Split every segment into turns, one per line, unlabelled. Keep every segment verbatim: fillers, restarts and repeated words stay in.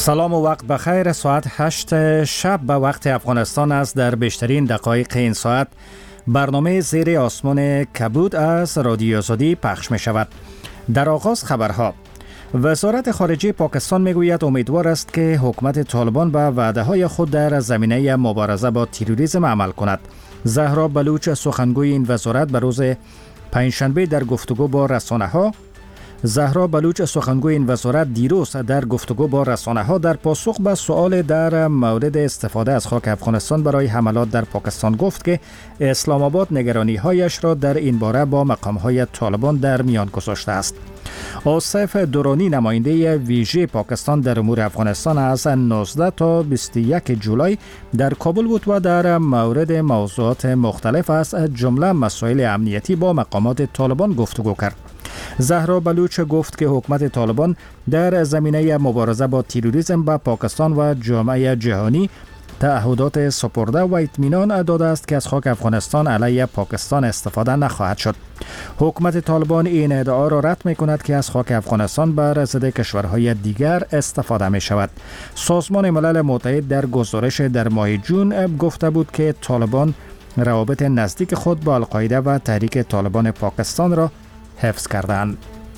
سلام و وقت بخیر. ساعت هشت شب به وقت افغانستان است. در بیشترین دقایق این ساعت برنامه زیر آسمان کبود از رادیو آزادی پخش می شود. در آغاز خبرها. وزارت خارجه پاکستان می گوید امیدوار است که حکومت طالبان به وعده های خود در زمینه مبارزه با تروریسم عمل کند. زهرا بلوچ، سخنگوی این وزارت، به روز پنجشنبه در گفتگو با رسانه ها زهرا بلوچ سخنگوی این وزارت دیروز در گفتگو با رسانه ها در پاسخ به سؤال در مورد استفاده از خاک افغانستان برای حملات در پاکستان گفت که اسلام آباد نگرانی هایش را در این باره با مقام های طالبان در میان گذاشته است. آصف درانی، نماینده ویژه پاکستان در امور افغانستان، از نوزده تا بیست و یک جولای در کابل بود و در مورد موضوعات مختلف از جمله مسائل امنیتی با مقامات طالبان گفتگو کرد. زهرا بلوچ گفت که حکومت طالبان در زمینه مبارزه با تروریسم به پاکستان و جامعه جهانی تعهدات سپرده و اطمینان داده است که از خاک افغانستان علیه پاکستان استفاده نخواهد شد. حکومت طالبان این ادعا را رد می کند که از خاک افغانستان بر ضد کشورهای دیگر استفاده می شود. سازمان ملل متحد در گزارش در ماه جون گفته بود که طالبان روابط نزدیک خود با القاعده و تحریک طالبان پاکستان را حفظ کردند.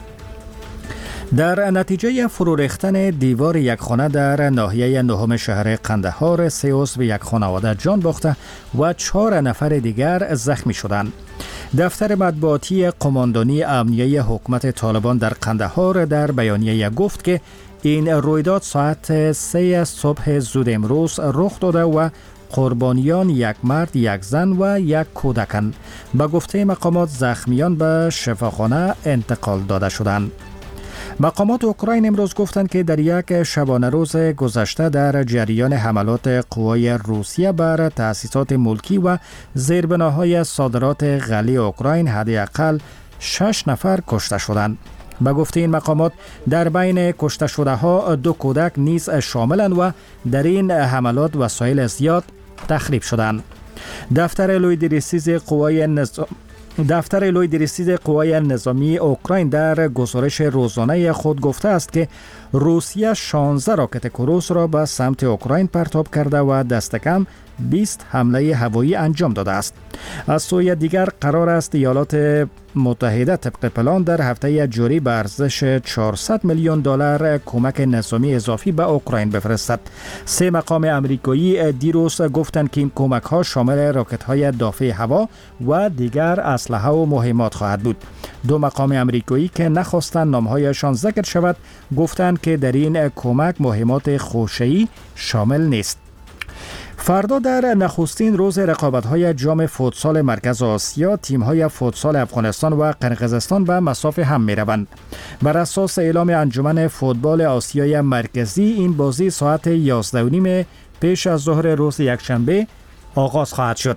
در نتیجه فرو ریختن دیوار یک خانه در ناحیه نهم شهر قندهار، سه عضو یک خانواده جان باخته و چهار نفر دیگر زخمی شدند. دفتر مطبوعاتی قماندانی امنیه حکومت طالبان در قندهار در بیانیه گفت که این رویداد ساعت سه صبح زود امروز رخ داده و قربانیان یک مرد، یک زن و یک کودکند. به گفته مقامات زخمیان به شفاخانه انتقال داده شدند. مقامات اوکراین امروز گفتند که در یک شبانه روز گذشته در جریان حملات قوای روسیه بر تأسیسات ملکی و زیربناهای صادرات غله اوکراین حداقل شش نفر کشته شدند. به گفته این مقامات در بین کشته شده ها دو کودک نیز شاملند و در این حملات وسایل زیاد تخریب شدند. دفتر لوی درسیز قوای نظام دفتر لوی درسیز قوای نظامی اوکراین در گزارش روزانه خود گفته است که روسیه شانزده راکت کروز را به سمت اوکراین پرتاب کرده و دست کم بیست حمله هوایی انجام داده است. از سوی دیگر قرار است ایالات متحده طبق پلان در هفته جاری به ارزش چهارصد میلیون دلار کمک نظامی اضافی به اوکراین بفرستد. سه مقام آمریکایی دیروز گفتند که این کمک ها شامل راکت های دافع هوا و دیگر اسلحه و مهمات خواهد بود. دو مقام آمریکایی که نخواستند نامهایشان ذکر شود گفتند که در این کمک مهمات خوشه‌ای شامل نیست. فردا در نخستین روز رقابت‌های جام فوتسال مرکز آسیا، تیم‌های فوتسال افغانستان و قرقیزستان به مصاف هم می‌روند. بر اساس اعلام انجمن فوتبال آسیای مرکزی این بازی ساعت یازده و نیم پیش از ظهر روز یکشنبه آغاز خواهد شد.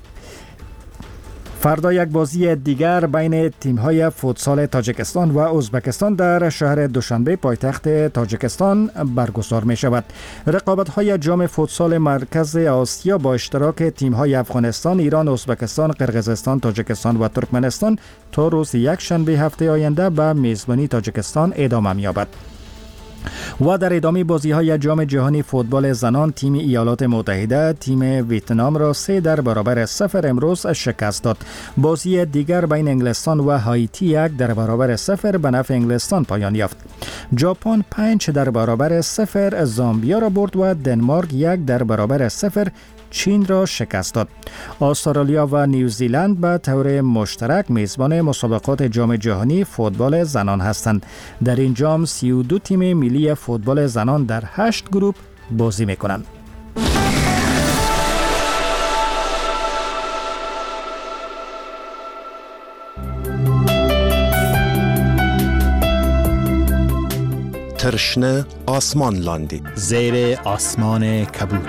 فردا یک بازی دیگر بین تیم‌های فوتسال تاجیکستان و ازبکستان در شهر دوشنبه پایتخت تاجیکستان برگزار می شود. رقابت‌های جام فوتسال مرکز آسیا با اشتراک تیم‌های افغانستان، ایران، ازبکستان، قرقیزستان، تاجیکستان و ترکمنستان تا روز یک شنبه هفته آینده به میزبانی تاجیکستان ادامه می‌یابد. و در ادامه بازی‌های جام جهانی فوتبال زنان، تیم ایالات متحده تیم ویتنام را سه در برابر صفر امروز شکست داد. بازی دیگر بین انگلستان و هایتی یک در برابر صفر به نفع انگلستان پایان یافت. ژاپن پنج در برابر صفر زامبیا را برد و دنمارک یک در برابر صفر چین را شکست داد. استرالیا و نیوزیلند به طور مشترک میزبان مسابقات جام جهانی فوتبال زنان هستند. در این جام سی و دو تیم ملی فوتبال زنان در هشت گروه بازی میکنند.
ترشنه آسمان لاندی
زیر آسمان کبود.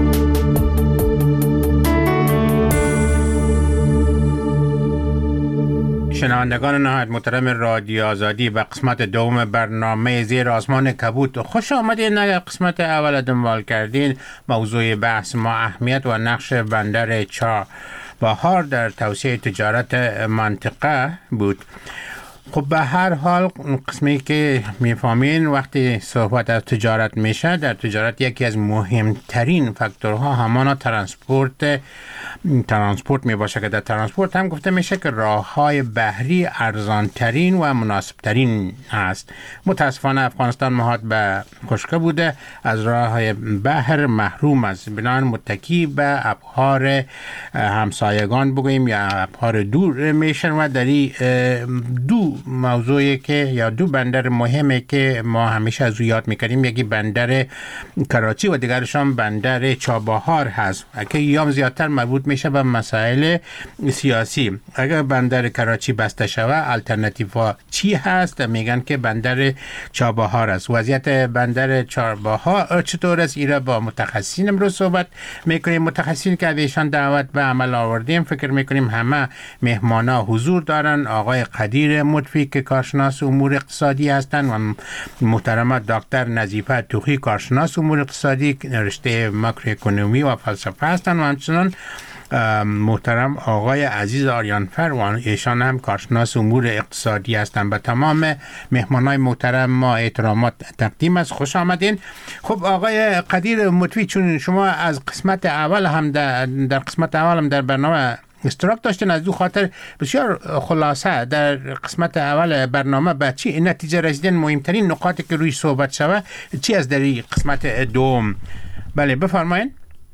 شنوندگان نهایت محترم رادیو آزادی، به قسمت دوم برنامه زیر آسمان کبود خوش آمدین. اگر قسمت اول دنبال کردین، موضوع بحث ما اهمیت و نقش بندر چابهار در توسعه تجارت منطقه بود. خب به هر حال قسمی که میفهمین وقتی صحبت از تجارت میشه، در تجارت یکی از مهمترین فاکتورها همانا ترانسپورت ترانسپورت می باشه که در ترانسپورت هم گفته میشه که راههای بحری ارزانترین و مناسبترین است. متاسفانه افغانستان مهاد به خشکی بوده، از راههای بحر محروم است، بنابراین متکی به ابحار همسایگان بگوییم یا ابحار دور میشن و در دو موضوعی که یا دو بندر مهمه که ما همیشه از روی یاد میکنیم، یکی بندر کراچی و دیگرشان بندر چابهار هست که یام زیادتر مربوط میشه به مسائل سیاسی. اگر بندر کراچی بسته شود الټرناتیو چی هست؟ میگن که بندر چابهار است. وضعیت بندر چابهار چطور است؟ ایرا با متخصصین امروز صحبت میکنیم. متخصصین که ایشان دعوت به عمل آوردیم فکر میکنیم همه مهمانا حضور دارن. آقای قدیر مطفی که کارشناس امور اقتصادی هستند و محترمه دکتر نظیفه توخی کارشناس امور اقتصادی رشته ماکروئکونومی و فلسفه هستند و همچنان محترم آقای عزیز آریانفر و ایشان هم کارشناس امور اقتصادی هستند. به تمام مهمانای محترم ما احترامات تقدیم است. خوش آمدین. خب آقای قدیر مطفی، چون شما از قسمت اول هم در, در قسمت اول هم در برنامه اشتراک داشتین، از دو خاطر بسیار خلاصه در قسمت اول برنامه به چی نتیجه رسیدن، مهمترین نقاطی که روی صحبت شوه چی از در قسمت دوم؟ بله بفرمایید.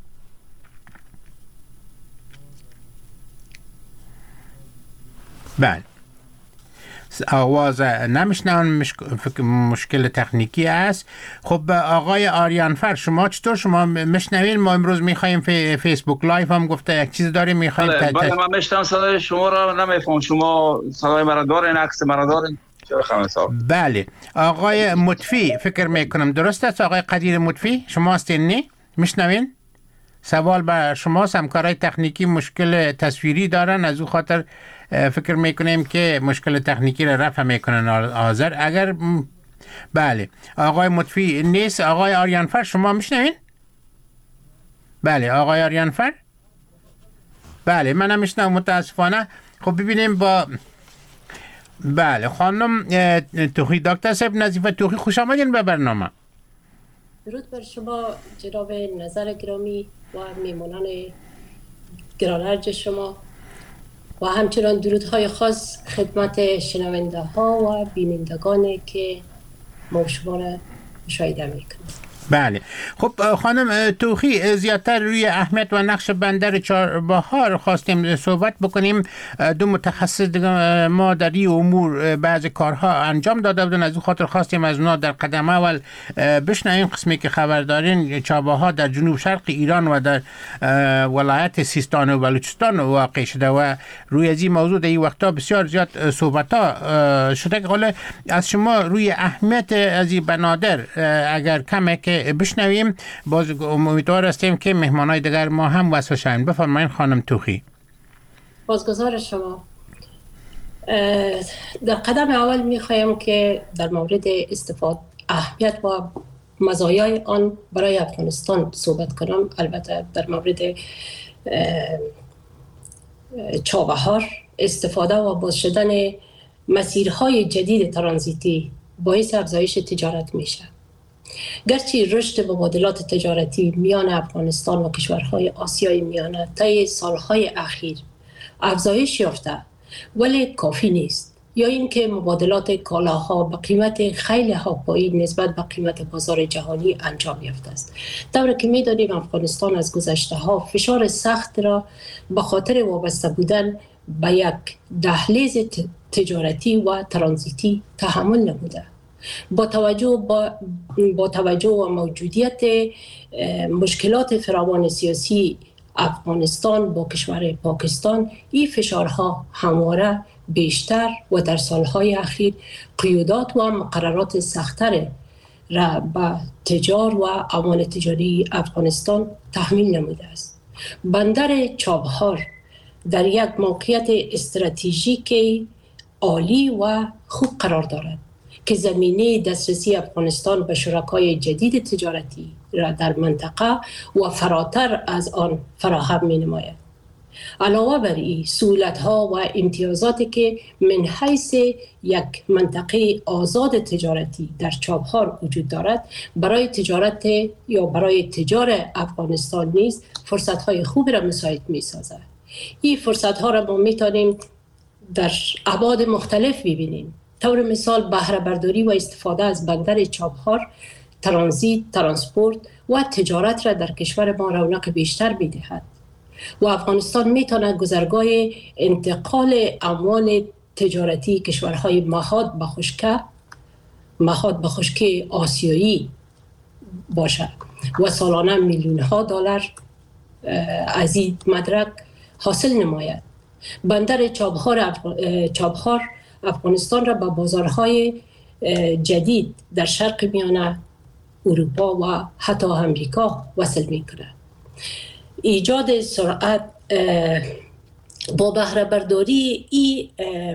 بله آواز نمیشنون، مشکل تکنیکی است. خب آقای آریانفر شما چطور شما میشنوین؟ ما امروز میخوایم فی فیسبوک لایف هم گفته یک چیز داریم میخوایم.
بله بله من میشنم صدای شما را نمیفهم. شما صدای مرا دارین، عکس مرا دارین؟
بله آقای مطفی فکر میکنم درست است. آقای قدیر مطفی شما هستین نی؟ میشنوین؟ سوال بر شما، همکارای تکنیکی مشکل تصویری دارن، از او خاطر فکر میکنیم که مشکل تکنیکی را رفع میکنن حاضر. اگر بله آقای مطفی نیست، آقای آریانفر شما میشنوین؟ بله آقای آریانفر بله منم میشنوم متاسفانه. خب ببینیم با بله خانم توخی، دکتر صاحب نظیفه توخی خوش آمدین به برنامه.
درود بر شما جناب نظر گرامی و میمونان گرانرج شما و همچنان درودهای خاص خدمت شنونده ها و بینندگانی که ما شما را مشاهده میکنیم.
بله خب خانم توخی، زیادتر روی اهمیت و نقش بندر چابهار خواستیم صحبت بکنیم. دو متخصص ما در این امور بعض کارها انجام داده بودن، از اون خاطر خواستیم از اونا در قدم اول بشنویم قسمی که خبر دارین. چابهار در جنوب شرق ایران و در ولایت سیستان و بلوچستان واقع شده و روی از این موضوع در این وقتا بسیار زیاد صحبت ها شده. که از شما روی اهمیت از این بنادر اگر کمه که بشنویم، باز امیدوار هستیم که مهمانای دیگر ما هم وصل شوند. بفرمایید خانم توخی.
بازگزار شما. در قدم اول میخوایم که در مورد استفاده اهمیت و مزایای آن برای افغانستان صحبت کنم. البته در مورد چابهار استفاده و باز شدن مسیرهای جدید ترانزیتی باعث افزایش تجارت میشه. گرچه رشد مبادلات تجارتی میان افغانستان و کشورهای آسیای میانه طی سالهای اخیر افزایش یافته ولی کافی نیست، یا اینکه مبادلات کالاها به قیمت خیلی ها پایین نسبت به قیمت بازار جهانی انجام یافته است. طوری که می‌دانیم افغانستان از گذشته ها فشار سخت را به خاطر وابسته بودن به یک دهلیز تجارتی و ترانزیتی تحمل نموده. با توجه با, با توجه و موجودیت مشکلات فراوان سیاسی افغانستان با کشور پاکستان، این فشارها همواره بیشتر و در سالهای اخیر قیودات و مقررات سخت‌تر را به تجار و اعوان تجاری افغانستان تحمیل نموده است. بندر چابهار در یک موقعیت استراتژیک عالی و خوب قرار دارد که زمینه دسترسی افغانستان به شرکای جدید تجارتی را در منطقه و فراتر از آن فراهم می نماید. علاوه بر این سهولت ها و امتیازاتی که من حیث یک منطقه آزاد تجارتی در چابهار وجود دارد، برای تجارت یا برای تجار افغانستان نیز فرصت های خوبی را مساعد می سازد. این فرصت ها را ما می توانیم در ابعاد مختلف ببینیم. طور مثال بهره برداری و استفاده از بندر چابهار ترانزیت، ترانسپورت و تجارت را در کشور ما رونق بیشتر می دهد و افغانستان می تواند گذرگاه انتقال اموال تجارتی کشورهای مهاد به خشکه مهاد به خشکی آسیایی باشد و سالانه میلیون ها دلار از این مدرک حاصل نماید. بندر چابهار افغ... چابهار افغانستان را به بازارهای جدید در شرق میانه، اروپا و حتی امریکا وصل می کند. ایجاد سرعت با بهره برداری این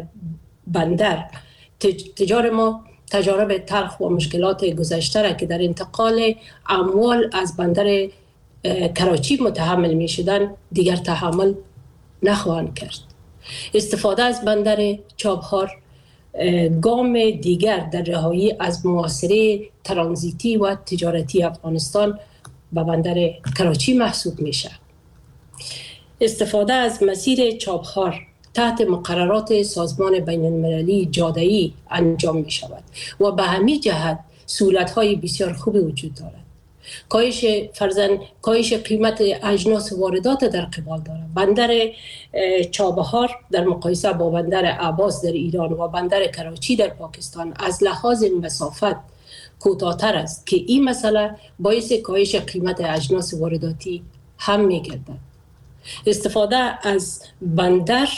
بندر تجار ما تجارب تلخ و مشکلات گذشته را که در انتقال اموال از بندر کراچی متحمل می شدن دیگر تحمل نخواهند کرد. استفاده از بندر چابهار گام دیگر در رهایی از محاصره ترانزیتی و تجارتی افغانستان به بندر کراچی محسوب میشه. استفاده از مسیر چابهار تحت مقررات سازمان بین المللی جاده‌ای انجام می شود و به همین جهت سهولت‌های بسیار خوبی وجود دارد. کاهش فرزن کاهش قیمت اجناس واردات در قبال دارد. بندر چابهار در مقایسه با بندر عباس در ایران و بندر کراچی در پاکستان از لحاظ مسافت کوتاه‌تر است که این مسئله باعث کاهش قیمت اجناس وارداتی هم می‌گردد. استفاده از بندر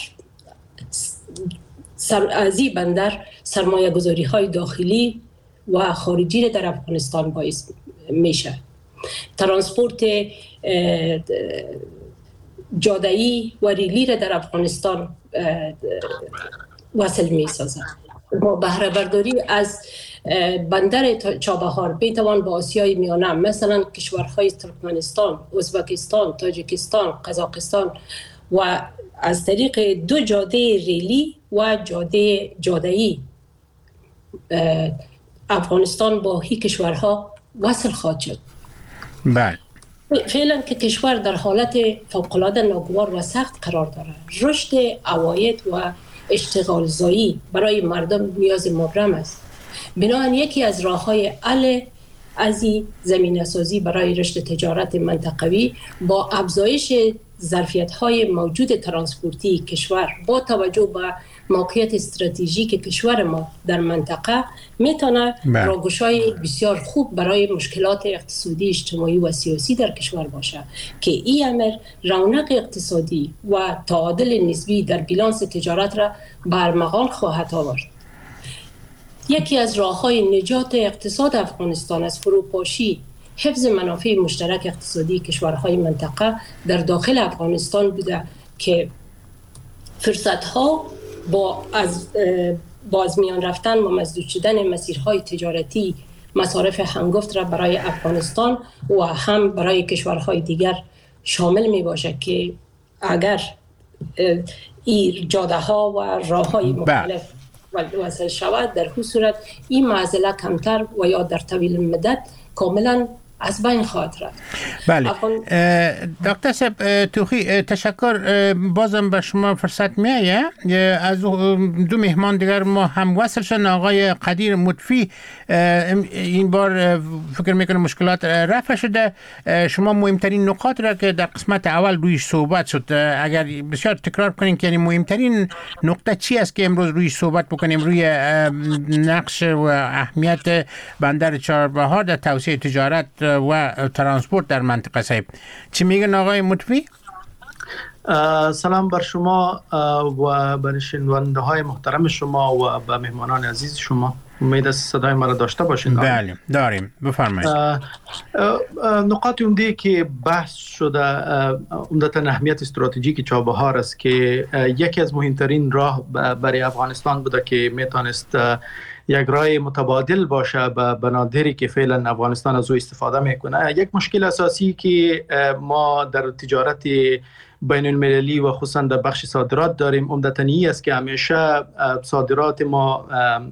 سر از این بندر سرمایه گذاری های داخلی و خارجی در افغانستان باعث میشه. ترانسپورت جاده‌ای و ریلی را در افغانستان وصل می سازد. با بهره برداری از بندر چابهار میتوان با آسیای میانه مثلا کشورهای ترکمنستان، ازبکستان، تاجیکستان، قزاقستان و از طریق دو جاده ریلی و جاده جاده‌ای افغانستان با هی کشورها وصل خواهد شد.
بله.
فعلا که کشور در حالت فوق‌العاده ناگوار و سخت قرار دارد، رشد عواید و اشتغال زایی برای مردم نیاز مبرم است. بنابراین یکی از راه‌های حل از این زمینه‌سازی برای رشد تجارت منطقوی با افزایش ظرفیت‌های موجود ترانسپورتی کشور با توجه به موقعیت استراتژیک کشور ما در منطقه میتونه راهگشای بسیار خوب برای مشکلات اقتصادی، اجتماعی و سیاسی در کشور باشه که این امر رونق اقتصادی و تعادل نسبی در بیلانس تجارت را برمغان خواهد آورد. یکی از راه‌های نجات اقتصاد افغانستان از فروپاشی حفظ منافع مشترک اقتصادی کشورهای منطقه در داخل افغانستان بوده که فرصت‌ها با از باز میان رفتن و مسدود شدن مسیرهای تجارتی مصارف هنگفت را برای افغانستان و هم برای کشورهای دیگر شامل می باشه که اگر این جاده ها و راه های مختلف وصل شود در این صورت این معضله کمتر و یا در طویل مدت کاملا از بین خواهد رفت.
بله. دکتر صاحب توخی تشکر. بازم به شما فرصت میایه. از دو مهمان دیگر ما هم وصل شدن. آقای قدیر مطفی این بار فکر میکنم مشکلات رفع شده. شما مهمترین نکات را که در قسمت اول رویش صحبت شد اگر بسیار تکرار کنین که یعنی مهمترین نکته چی است که امروز رویش صحبت بکنیم روی نقش و اهمیت بندر چابهار در توسعه تجارت و ترانسپورت در منطقه صاحب چی میگن آقای مطفی؟
سلام بر شما و بر شنونده های محترم شما و به مهمانان عزیز شما. امید است صدای ما را داشته باشین.
بله داریم، بفرمایید.
نقاط عمده که بحث شده عمدتاً اهمیت استراتژیک چابهار است که یکی از مهمترین راه برای افغانستان بوده که میتونست یک راه متبادل باشه به بنادری که فعلا افغانستان از او استفاده میکنه. یک مشکل اساسی که ما در تجارت بین المللی و خصوصا در بخش صادرات داریم. عمدتاً است که همیشه صادرات ما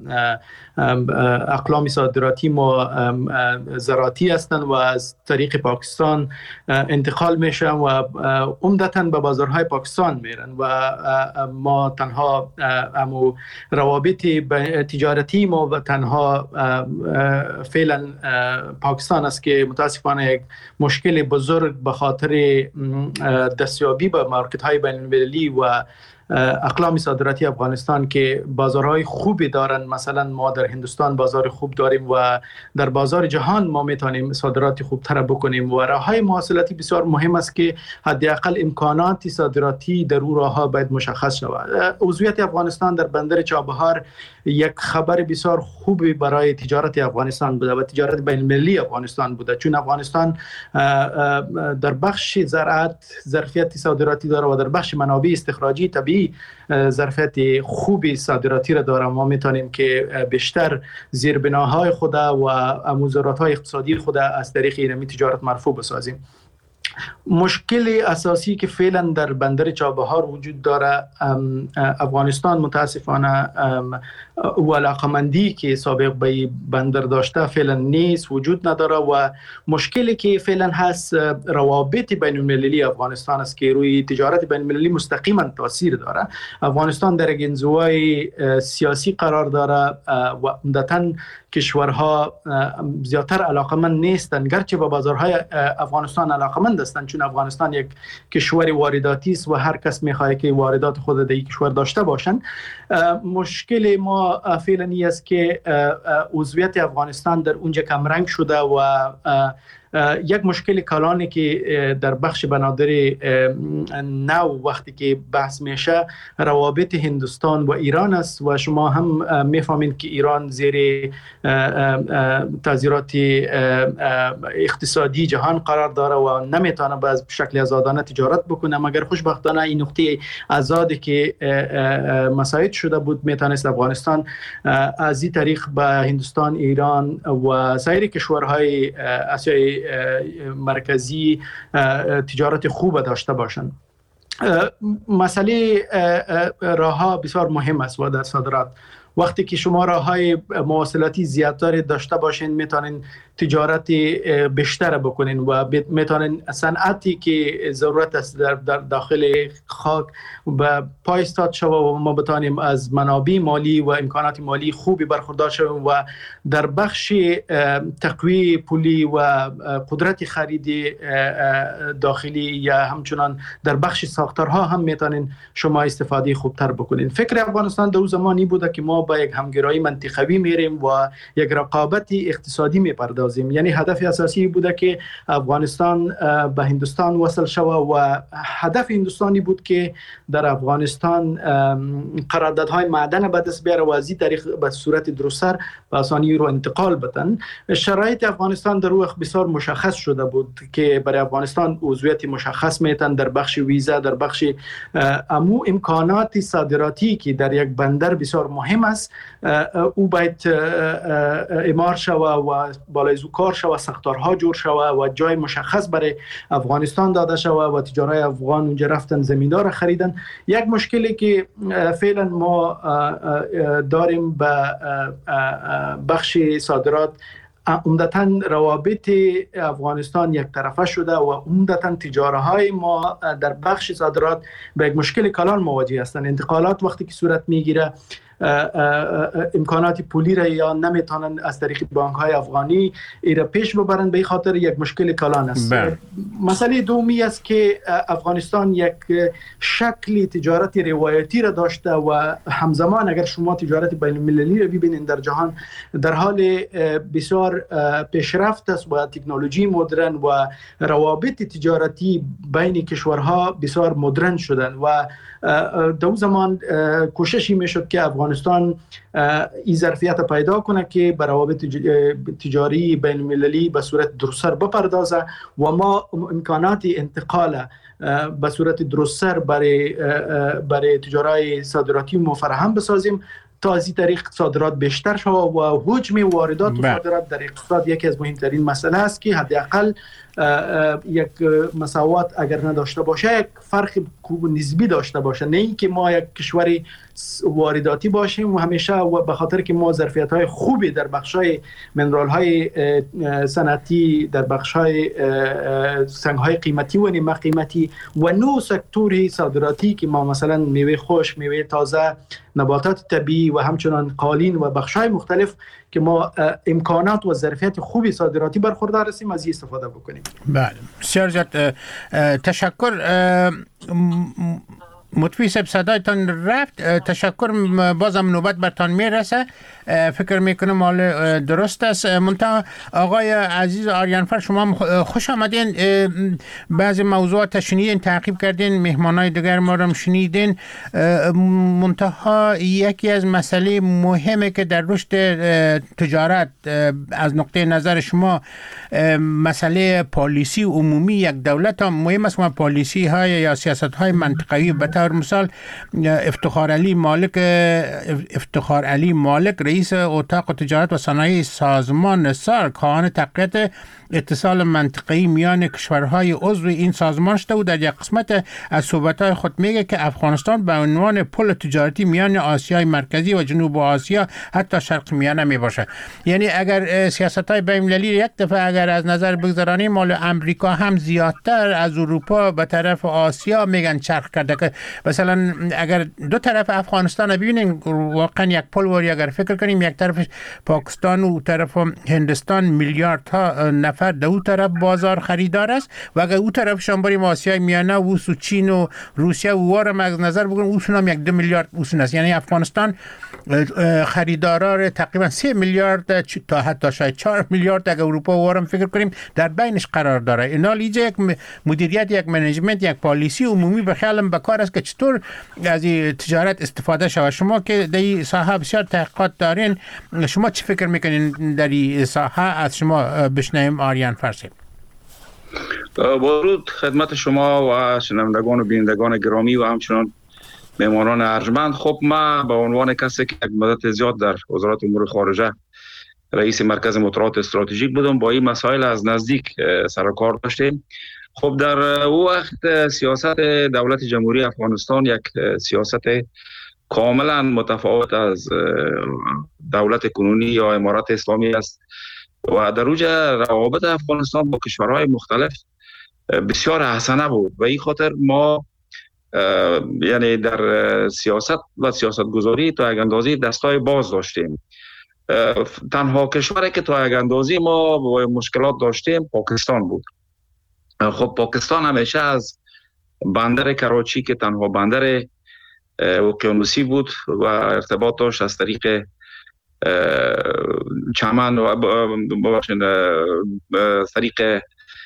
اقلام صادراتی ما زراعتی هستند و از طریق پاکستان انتقال میشن و عمدتاً به بازارهای پاکستان میرن و ما تنها امو روابط تجارتی ما و تنها فعلا پاکستان است که متاسفانه یک مشکل بزرگ به خاطر دستیابی به مارکت های بین المللی و اقلام صادراتی افغانستان که بازارهای خوبی دارن. مثلا ما در هندوستان بازار خوب داریم و در بازار جهان ما میتونیم صادرات خوبتر بکنیم و راههای مواصلاتی بسیار مهم است که حداقل امکانات صادراتی در اون راهها باید مشخص شود. عضویت افغانستان در بندر چابهار یک خبر بسیار خوبی برای تجارت افغانستان بوده و تجارت بین المللی افغانستان بوده، چون افغانستان در بخش زراعت ظرفیت صادراتی داره و در بخش منابع استخراجی طبیعی ظرفیت خوبی صادراتی را داره. ما میتونیم که بیشتر زیربناهای خود و ضرورت‌های اقتصادی خود از طریق اینمی تجارت مرفوع بسازیم. مشکل اساسی که فعلا در بندر چابهار وجود داره، افغانستان متاسفانه و علاقمندی که سابق به بندر داشته فعلا نیست، وجود نداره و مشکلی که فعلا هست روابط بین المللی افغانستان است که روی تجارت بین المللی مستقیما تاثیر داره. افغانستان در یک انزوای سیاسی قرار داره و عمدتاً کشورها زیادتر علاقمند نیستند، گرچه به بازارهای افغانستان علاقمند هستند، چون افغانستان یک کشور وارداتی است و هر کس میخواهد که واردات خود در یک کشور داشته باشند. مشکل ما فعلا این است که عضویت افغانستان در اونجا کمرنگ شده و یک مشکل کلانی که در بخش بنادر نو وقتی که بحث میشه روابط هندوستان و ایران است و شما هم میفهمید که ایران زیر تاثیرات اقتصادی جهان قرار داره و نمیتونه به شکل آزادانه تجارت بکنه، مگر خوشبختانه این نقطه آزادی که مساعد شده بود میتونست افغانستان از این طریق به هندوستان، ایران و سایر کشورهای آسیای مرکزی تجارت خوب داشته باشند. مسئله راهها بسیار مهم است و در صادرات وقتی که شما راههای مواصلاتی زیادتر داشته باشین میتونین تجارت بیشتر بکنین و میتونین صنعتی که ضرورت است در, در داخل خاک و پای استاد شود و ما بتانیم از منابع مالی و امکانات مالی خوبی برخوردار شویم و در بخش تقویه پولی و قدرت خرید داخلی یا همچنان در بخش ساختارها هم میتونین شما استفاده خوبتر بکنین. فکر افغانستان در زمانی بوده که ما با یک همگرایی منطقوی میریم و یک رقابت اقتصادی میپردازیم، یعنی هدف اساسی بوده که افغانستان به هندوستان وصل شود و هدف هندوستانی بود که در افغانستان قراردادهای معدن به دست بیاره و از این طریق به صورت درست‌تر به آسانی رو انتقال بدن. شرایط افغانستان در وقت بسیار مشخص شده بود که برای افغانستان عضویت مشخص میتن در بخش ویزا، در بخش امو امکانات صادراتی که در یک بندر بسیار مهم است او باید اعمار شود و بالای زو کار شود، ساختارها جور شود و جای مشخص برای افغانستان داده شود و تجارای افغان اونجا رفتن زمیندار خریدن. یک مشکلی که فعلا ما داریم به بخش صادرات، عمدتاً روابط افغانستان یک طرفه شده و عمدتاً تجارهای ما در بخش صادرات به یک مشکل کلان مواجه هستند. انتقالات وقتی که صورت میگیره امکانات پولی را یا نمیتونن از طریق بانک های افغانی ایره پیش ببرن، به خاطر یک مشکل کلان است. مسئله دومی است که افغانستان یک شکل تجارت روایتی را داشته و همزمان اگر شما تجارت بین المللی را ببینید در جهان در حال بسیار پیشرفت است و تکنولوژی مدرن و روابط تجارتی بین کشورها بسیار مدرن شدن و در زمان کوششی میشد که افغانستان این ظرفیت پیدا کنه که به روابط تجاری بین المللی به صورت درست‌تر بپردازه و ما امکانات انتقال به صورت درست‌تر برای برای تجارای صادراتی مفرهم بسازیم تا از این طریق صادرات بیشتر شود و حجم واردات و صادرات در اقتصاد یکی از مهمترین مسئله است که حداقل یک مساوات اگر نداشته باشه، یک فرق نسبی داشته باشه، نه اینکه ما یک کشوری وارداتی باشیم و همیشه و به خاطر که ما ظرفیت‌های خوبی در بخش‌های منرال‌های صنعتی، در بخش‌های سنگ‌های قیمتی و نیمه قیمتی و نوع سکتوری صادراتی که ما مثلا میوه خشک، میوه تازه، نباتات طبیعی و همچنان قالین و بخش‌های مختلف که ما امکانات و ظرفیت خوبی صادراتی برخوردار هستیم، از این استفاده بکنیم.
بله، بسیار زیاد تشکر. مطفی صاحب صدایتان رفت. تشکر. بازم نوبت برتان میرسه. فکر میکنم حال درست است. منتها آقای عزیز آریانفر، شما خوش آمدین. بعضی موضوعات شنیدین، تعقیب کردین، مهمانای دیگر ما رو شنیدین. منتها یکی از مسئله مهمه که در رشد تجارت از نقطه نظر شما مسئله پالیسی عمومی یک دولت هم مهم است و پالیسی های یا سیاست های منطقه‌ای. به طور مثال افتخار علی مالک افتخار علی مالک رئیس اتاق تجارت و صنایع سازمان سارک خواهان تقویت اتصال منطقه‌ای میان کشورهای عضو این سازمان شده و در یک قسمت از صحبت‌های خود میگه که افغانستان به عنوان پل تجارتی میان آسیای مرکزی و جنوب آسیا حتی شرق میانه می باشه. یعنی اگر سیاست‌های بین‌المللی یک دفعه اگر از نظر بگذارانیم، مال امریکا هم زیادتر از اروپا به طرف آسیا میگن چرخ کرده که مثلا اگر دو طرف افغانستان رو ببینیم واقعا یک پل و اگر فکر کنیم یک طرف پاکستان و طرف هندستان میلیاردها نفر در اون طرف بازار خریدار است و اگر اون طرفشان بریم آسیای میانه و چین و روسیه و وارم از نظر بگیریم اون هم یک دو میلیارد اون است. یعنی افغانستان خریدارا تقریبا سه میلیارد تا حتی شاید چهار میلیارد اگر اروپا وارم فکر کنیم در بینش قرار داره. اینا لیجه یک مدیریت، یک منیجمنت، یک پالیسی عمومی به خیالم بکار است که چطور از این تجارت استفاده شود. شما که در این ساحه بسیار تحقیقات دارین، شما چی فکر میکنین در این ساحه؟ از شما بشنویم آریان فرسی.
با درود خدمت شما و شنوندگان و بینندگان گرامی و همچنان مهمانان ارجمند. خب ما به عنوان کسی که یک مدت زیاد در وزارت امور خارجه رئیس مرکز مطالعات استراتژیک بودم، با این مسائل از نزدیک سر و کار داشتیم. خب در او وقت سیاست دولت جمهوری افغانستان یک سیاست کاملا متفاوت از دولت کنونی یا امارات اسلامی است و در اوج روابط افغانستان با کشورهای مختلف بسیار حسنه بود و این خاطر ما یعنی در سیاست و سیاست گذاری تا یک اندازه دستای باز داشتیم. تنها کشوری که تا یک اندازه ما با مشکلات داشتیم پاکستان بود. خب پاکستان همیشه از بندر کراچی که تنها بندر اقیانوسی بود و ارتباط داشت از طریق چمن و ببخشید طریق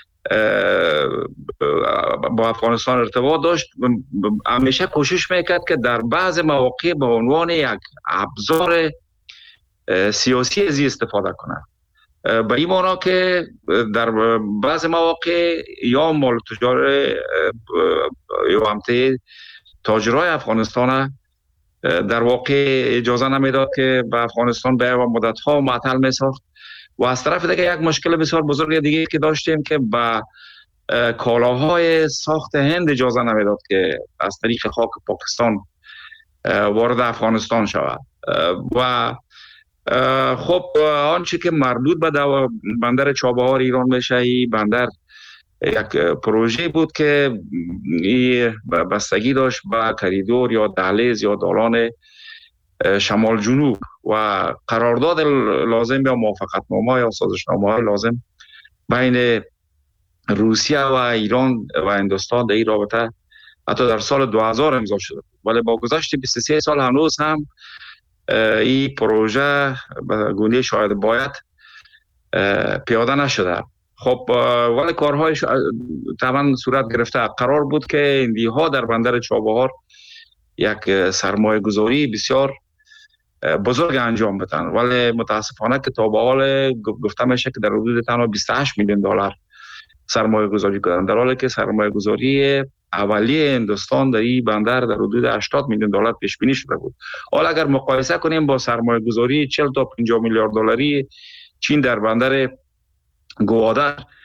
با افغانستان ارتباط داشت، همیشه کوشش میکرد که در بعض مواقع به عنوان یک ابزار سیاسی از استفاده کنه. به این معنا که در بعض مواقع یا مال تجار یا همته تاجرای افغانستان در واقع اجازه نمیداد که به افغانستان به و مدت‌ها معطل میساخت و از طرف دیگه یک مشکل بسیار بزرگ دیگه که داشتیم که به کالاهای ساخت هند اجازه نمیداد که از طریق خاک پاکستان وارد افغانستان شود. و خب آنچه که مربوط به بندر چابهار ایران میشه، این بندر یک پروژه بود که بستگی داشت به کریدور یا دهلیز یا دالان شمال جنوب و قرارداد لازم یا موافقتنامه یا سازشنامه های لازم بین روسیه و ایران و هندوستان در این رابطه حتی در سال دو هزار امضا شده، ولی با گذشت بیست و سه سال هنوز هم این پروژه به گونه شاید باید پیاده نشده. خب ولی کارهای طبعا صورت گرفته. قرار بود که ایندی‌ها در بندر چابهار یک سرمایه گذاری بسیار بزرگ انجام بدن، ولی متاسفانه که تا به حال گفته میشه که در حدود تنها بیست و هشت میلیون دلار سرمایه گذاری کردن، در حالی که سرمایه گذاری اولیه هندوستان در این بندر در حدود هشتاد میلیون دلار پیش بینی شده بود. حالا اگر مقایسه کنیم با سرمایه گذاری چهل تا پنجاه میلیارد دلاری چین در بندر گوادر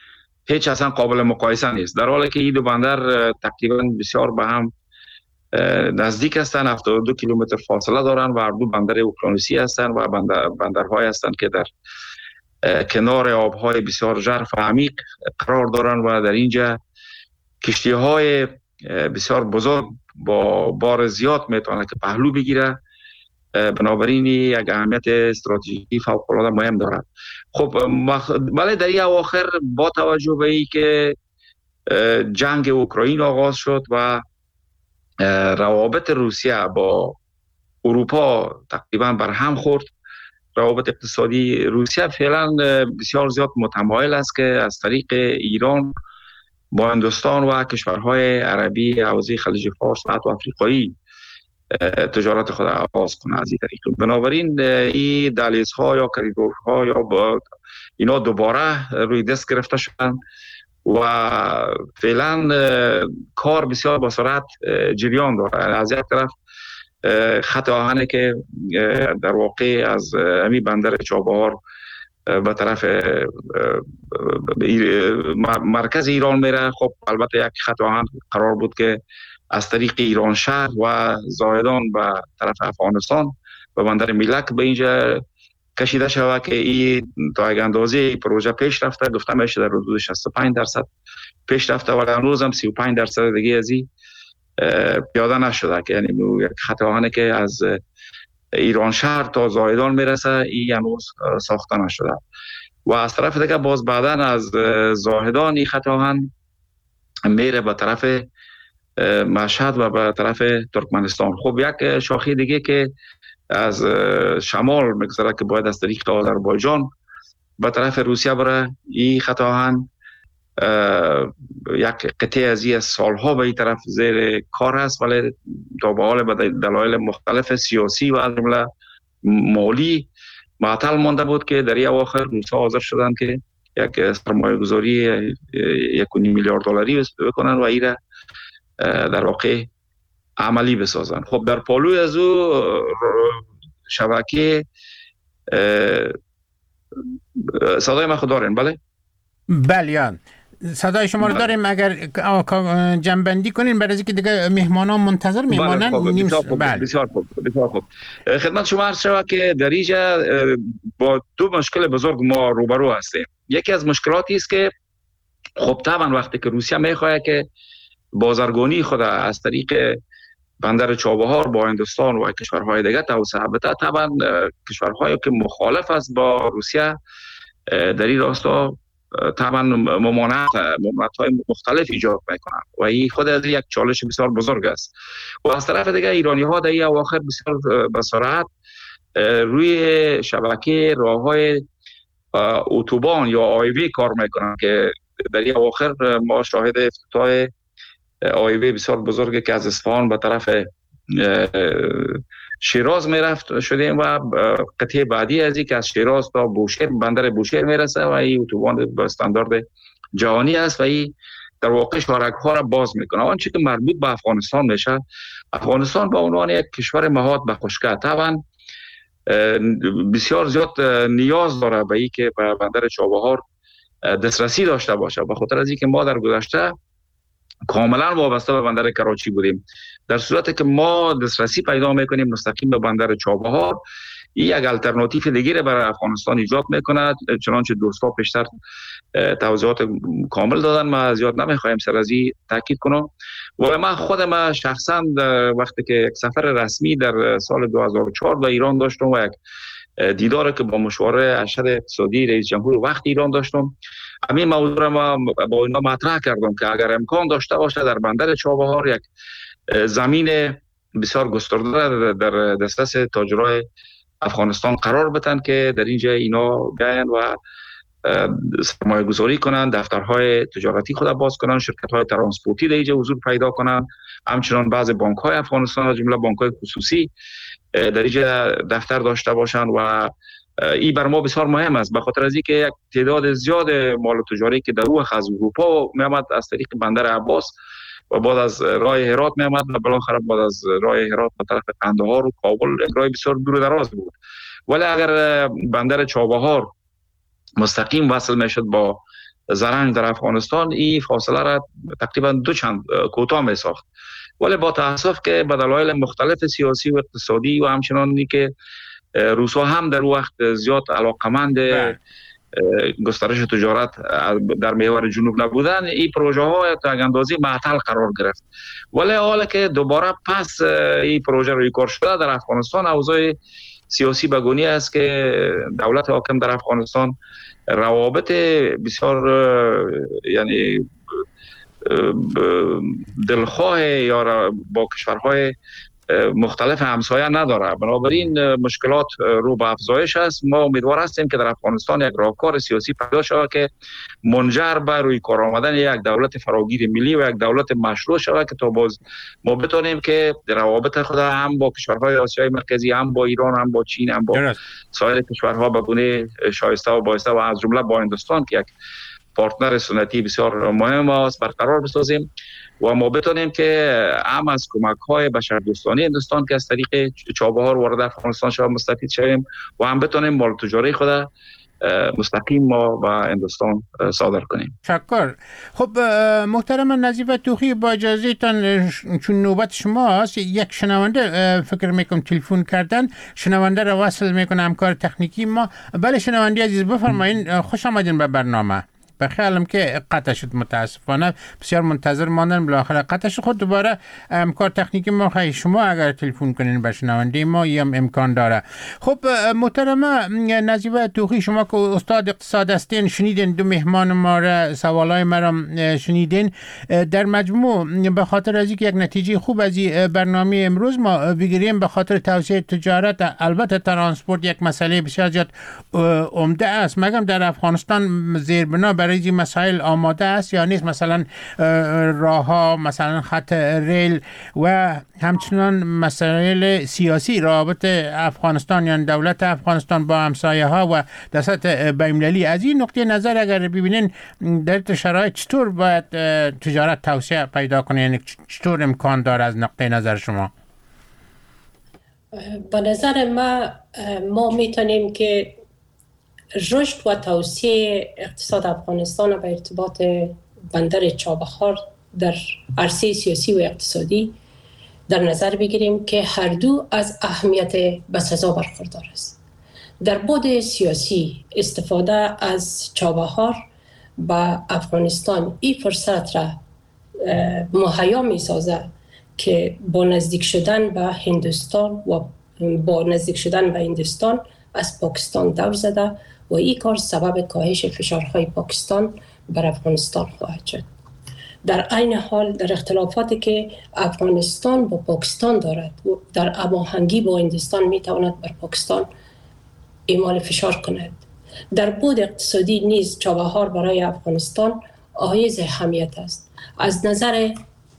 هیچ اصلا قابل مقایسه نیست، در حالی که این دو بندر تقریبا بسیار به هم نزدیک هستند، هفتاد و دو کیلومتر فاصله دارند و هر دو بندر اقیانوسی هستند و بندر بندرهای هستند که در کنار آبهای بسیار ژرف و عمیق قرار دارند و در اینجا کشتی های بسیار بزرگ با بار زیاد میتونه که پهلو بگیره. بنابراین یک اهمیت استراتژیکی فوق العاده مهم دارد. خب ولی در این اواخر با توجه به این که جنگ اوکراین آغاز شد و روابط روسیه با اروپا تقریبا بر هم خورد، روابط اقتصادی روسیه فعلا بسیار زیاد متمایل است که از طریق ایران با هندوستان و کشورهای عربی حوزه خلیج فارس و حتی افریقایی تجارت خود آغاز کنه از این طریق. بنابراین این دهلیزها یا کریدورها یا با اینا دوباره روی دست گرفته شدن و فعلا کار بسیار با سرعت جریان داره. از یک طرف خط آهنی که در واقع از امی بندر چابهار به طرف مرکز ایران میره، خب البته یک خط آهن قرار بود که از طریق ایران شهر و زاهدان به طرف افغانستان و بندر میلک به اینجا کشیده شود که این تا یک اندازه پروژه پیش رفته، گفته میشه در حدود شصت و پنج درصد پیش رفته و هنوز هم سی و پنج درصد دیگه از این پیاده نشده، که یعنی یک خط آهنی که از ایران شهر تا زاهدان میرسه این هنوز ساخته نشده. و از طرف دیگه باز بعدا از زاهدان این خط آهن میره به طرف مشهد و به طرف ترکمنستان. خب یک شاخه دیگه که از شمال میگذره که باید از طریق آذربایجان به طرف روسیه بره، این خط آهن یک قطعه از این سالها به این طرف زیر کار هست، ولی تا به حال به دلایل مختلف سیاسی و از جمله مالی معطل مانده بود که در این اواخر روسا حاضر شدن که یک سرمایه گذاری یک و نیم میلیارد دلاری بکنن و این را در واقع عملی بسازن. خب در پالوی از او شبکه صدای من خود دارین؟ بله
بله صدای شما رو داریم. اگر جنبندی کنین برای اینکه دیگه مهمانان منتظر میمانن.
بله بسیار خوب بسیار خوب خدمت شما عرض شود که در اینجا با دو مشکل بزرگ ما روبرو هستیم. یکی از مشکلاتی است که خب طبعا وقتی که روسیه میخواد که بازرگانی خود از طریق بندر چابهار با هندوستان و کشورهای دیگه توسعه بده، طبعا کشورهایی که مخالف است با روسیه در این راستا طبعا ممانعت ممانعت‌های مختلف ایجاد میکنند و این خود از یک چالش بسیار بزرگ است. و از طرف دیگه ایرانی‌ها در این اواخر بسیار به سرعت روی شبکه راه‌های اتوبان یا آیوی کار میکنند که در این اواخر ما شاهد افتتاح آیوی بسیار بزرگی که از اصفهان به طرف شیراز میرفت شدیم و قطعه بعدی از این که از شیراز تا بوشهر بندر بوشهر میرسه و این اتوبان به استاندارد جهانی است و این در واقع شارک ها را باز میکنه. آنچه که مربوط به افغانستان میشه، افغانستان به عنوان یک کشور مهاد به خشکی طبعا بسیار زیاد نیاز داره به این که به بندر چابهار دسترسی داشته باشه، به خاطر از اینکه ما در گذشته کاملا وابسته به بندر کراچی بودیم. در صورتی که ما دسترسی پیدا میکنیم مستقیم به بندر چابهار، این یک الटरनेटिव دیگه برای افغانستان ایجاد میکنه. چنانچه دوستا پیشتر توضیحات کامل دادن، ما زیاد نمیخوایم سر از این تاکید کنم. و من خودم شخصا وقتی که یک سفر رسمی در سال دو هزار و چهار به ایران داشتم و یک دیدار که با مشاور ارشد اقتصادی رئیس جمهور وقت ایران داشتم، همین موضوع را ما با اینا مطرح کردم که اگر امکان داشته باشه در بندر چابهار یک زمین بسیار گسترده در دسترس تاجرای افغانستان قرار بدن که در اینجا اینا بیاین و سرمایه گذاری کنن، دفترهای تجارتی خود باز کنن، شرکت های ترانسپورتی در اینجا حضور پیدا کنن، همچنان بعض بانک های افغانستان از جمله بانک های خصوصی در اینجا دفتر داشته باشن و این بر ما بسیار مهم است، به خاطر از اینکه یک تعداد زیاد مال تجاری که در روح از اروپا میامد از طریق بندر عباس و بعد از راه هرات میامد و بالاخره بعد از راه هرات به طرف قندهار و کابل راه بسیار دور و دراز بود. ولی اگر بندر چابهار مستقیم وصل میشد با زرنگ در افغانستان این فاصله را تقریبا دو چند کوتاه می ساخت. ولی با تاسف که به دلایل مختلف سیاسی و اقتصادی و همچنانی که روس‌ها هم در وقت زیاد علاقمند گسترش تجارت در محور جنوب نبودن، این پروژه ها تا اندازی معطل قرار گرفت. ولی حالا که دوباره پس این پروژه روی کار شده در افغانستان، اوضاع سیاسی بگونی است که دولت حاکم در افغانستان روابط بسیار یعنی دلخواه یا با کشورهای مختلف همسایه نداره. بنابراین مشکلات رو به افزایش است. ما امیدوار هستیم که در افغانستان یک راهکار سیاسی پیدا شود که منجر به روی کار آمدن یک دولت فراگیر ملی و یک دولت مشروع شود که تا باز ما بتونیم که روابط خود هم با کشورهای آسیای مرکزی، هم با ایران، هم با چین، هم با سایر کشورها به گونه شایسته و بایسته و از جمله با هندوستان که یک پارتنر سنتی بسیار مهم است برقرار بسازیم و ما بتونیم که هم از کمک های بشردوستانه هندوستان که از طریق چابهار وارد افغانستان شود مستفید شویم و هم بتونیم مال تجاری خود مستقیم ما به هندوستان صادر کنیم.
شکر. خب محترم نظیف توخی، با اجازه تان چون نوبت شما است، یک شنونده فکر میکنم تلفن کردن، شنونده را وصل میکنم همکار تکنیکی ما. بله شنونده عزیز بفرمایید، خوش آمدین به برنامه. بخیالم که قطع شد، متاسفانه بسیار منتظر ماندن، بالاخره قطع شد. خود دوباره امکان تکنیکی ما خواهی شما اگر تلفن کنین به شنونده ما هم امکان داره. خب محترمه نظیفه توخی، شما که استاد اقتصاد هستین، شنیدین دو مهمان ما را، سوالای ما را شنیدین. در مجموع به خاطر از اینکه یک نتیجه خوب از این برنامه امروز ما بگیریم، به خاطر توسعه تجارت، البته ترانسپورت یک مسئله بسیار زیاد عمده است. مگم در افغانستان زیربنا برای این مسائل آماده است یا نیست؟ مثلا راه ها، مثلا خط ریل و همچنان مسائل سیاسی، رابط افغانستان یا دولت افغانستان با همسایه ها و در سطح بین‌المللی. از این نقطه نظر اگر ببینین در شرایط چطور باید تجارت توسعه پیدا کنه، یعنی چطور امکان داره از نقطه نظر شما؟
به نظر ما ما میتونیم که رشد و توسعه اقتصاد افغانستان به ارتباط بندر چابهار در عرصه سیاسی و اقتصادی در نظر بگیریم که هر دو از اهمیت بسزا برخوردار است. در بعد سیاسی، استفاده از چابهار با افغانستان این فرصت را مهیا می سازه که با نزدیک شدن به هندوستان و با نزدیک شدن به هندوستان از پاکستان دور زده و این کار سبب کاهش فشارهای پاکستان بر افغانستان خواهد شد. در عین حال در اختلافاتی که افغانستان با پاکستان دارد و در هماهنگی با هندوستان میتواند بر پاکستان اعمال فشار کند. در بعد اقتصادی نیز چابهار برای افغانستان حائز اهمیت است. از نظر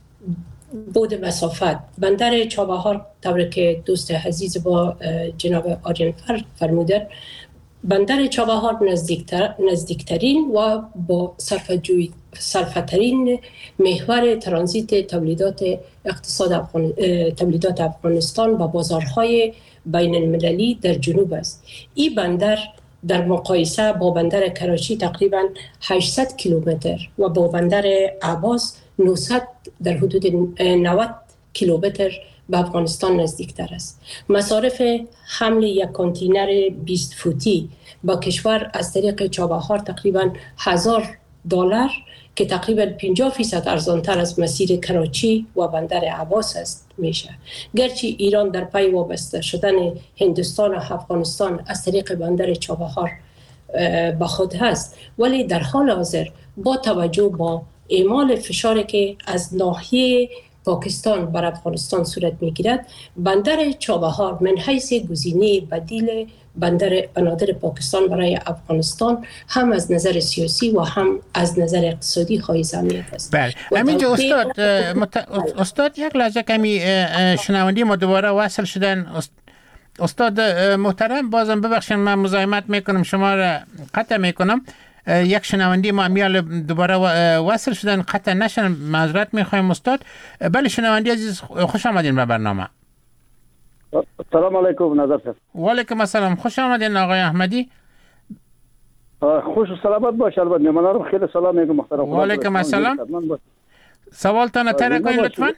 بعد مسافت، بندر چابهار طوری که دوست عزیز با جناب آریان فرمودن، بندر چابهار نزدیکتر، نزدیکترین و با صرفه‌جویی صرفه‌ترین محور ترانزیت تولیدات اقتصاد افغان... تولیدات افغانستان با بازارهای بین المللی در جنوب است. این بندر در مقایسه با بندر کراچی تقریبا هشتصد کیلومتر و با بندر عباس نهصد در حدود نود کیلومتر به افغانستان نزدیکتر است. مصارف حمل یک کانتینر بیست فوتی با کشور از طریق چابهار تقریبا هزار دلار که تقریبا پنجاه فیصد ارزانتر از مسیر کراچی و بندر عباس است میشه. گرچه ایران در پی وابسته شدن هندوستان و افغانستان از طریق بندر چابهار با خود هست، ولی در حال حاضر با توجه با اعمال فشاری که از ناحیه پاکستان بر افغانستان صورت میگیرد، بندر چابهار من حیث گزینه بدیل بندر بنادر پاکستان برای افغانستان هم از نظر سیاسی و هم از نظر اقتصادی حائز اهمیت است.
بله همینجا استاد مت... استاد یک لحظه کمی شنوندی ما دوباره وصل شدن. استاد محترم بازم ببخشید من مزاحمت میکنم، شما را قطع میکنم. یک شنوندی ما امیال دوباره وصل شدن، قطع نشن، معذرت میخوایم استاد. بله شنوندی عزیز خوش آمدین به برنامه.
سلام علیکم نظر شد.
و علیکم السلام، خوش آمدین آقای احمدی.
خوش و سلامت باش. البته میمانم خیلی سلام میگم محترم.
و علیکم السلام. سوالتان تر کنید لطفا.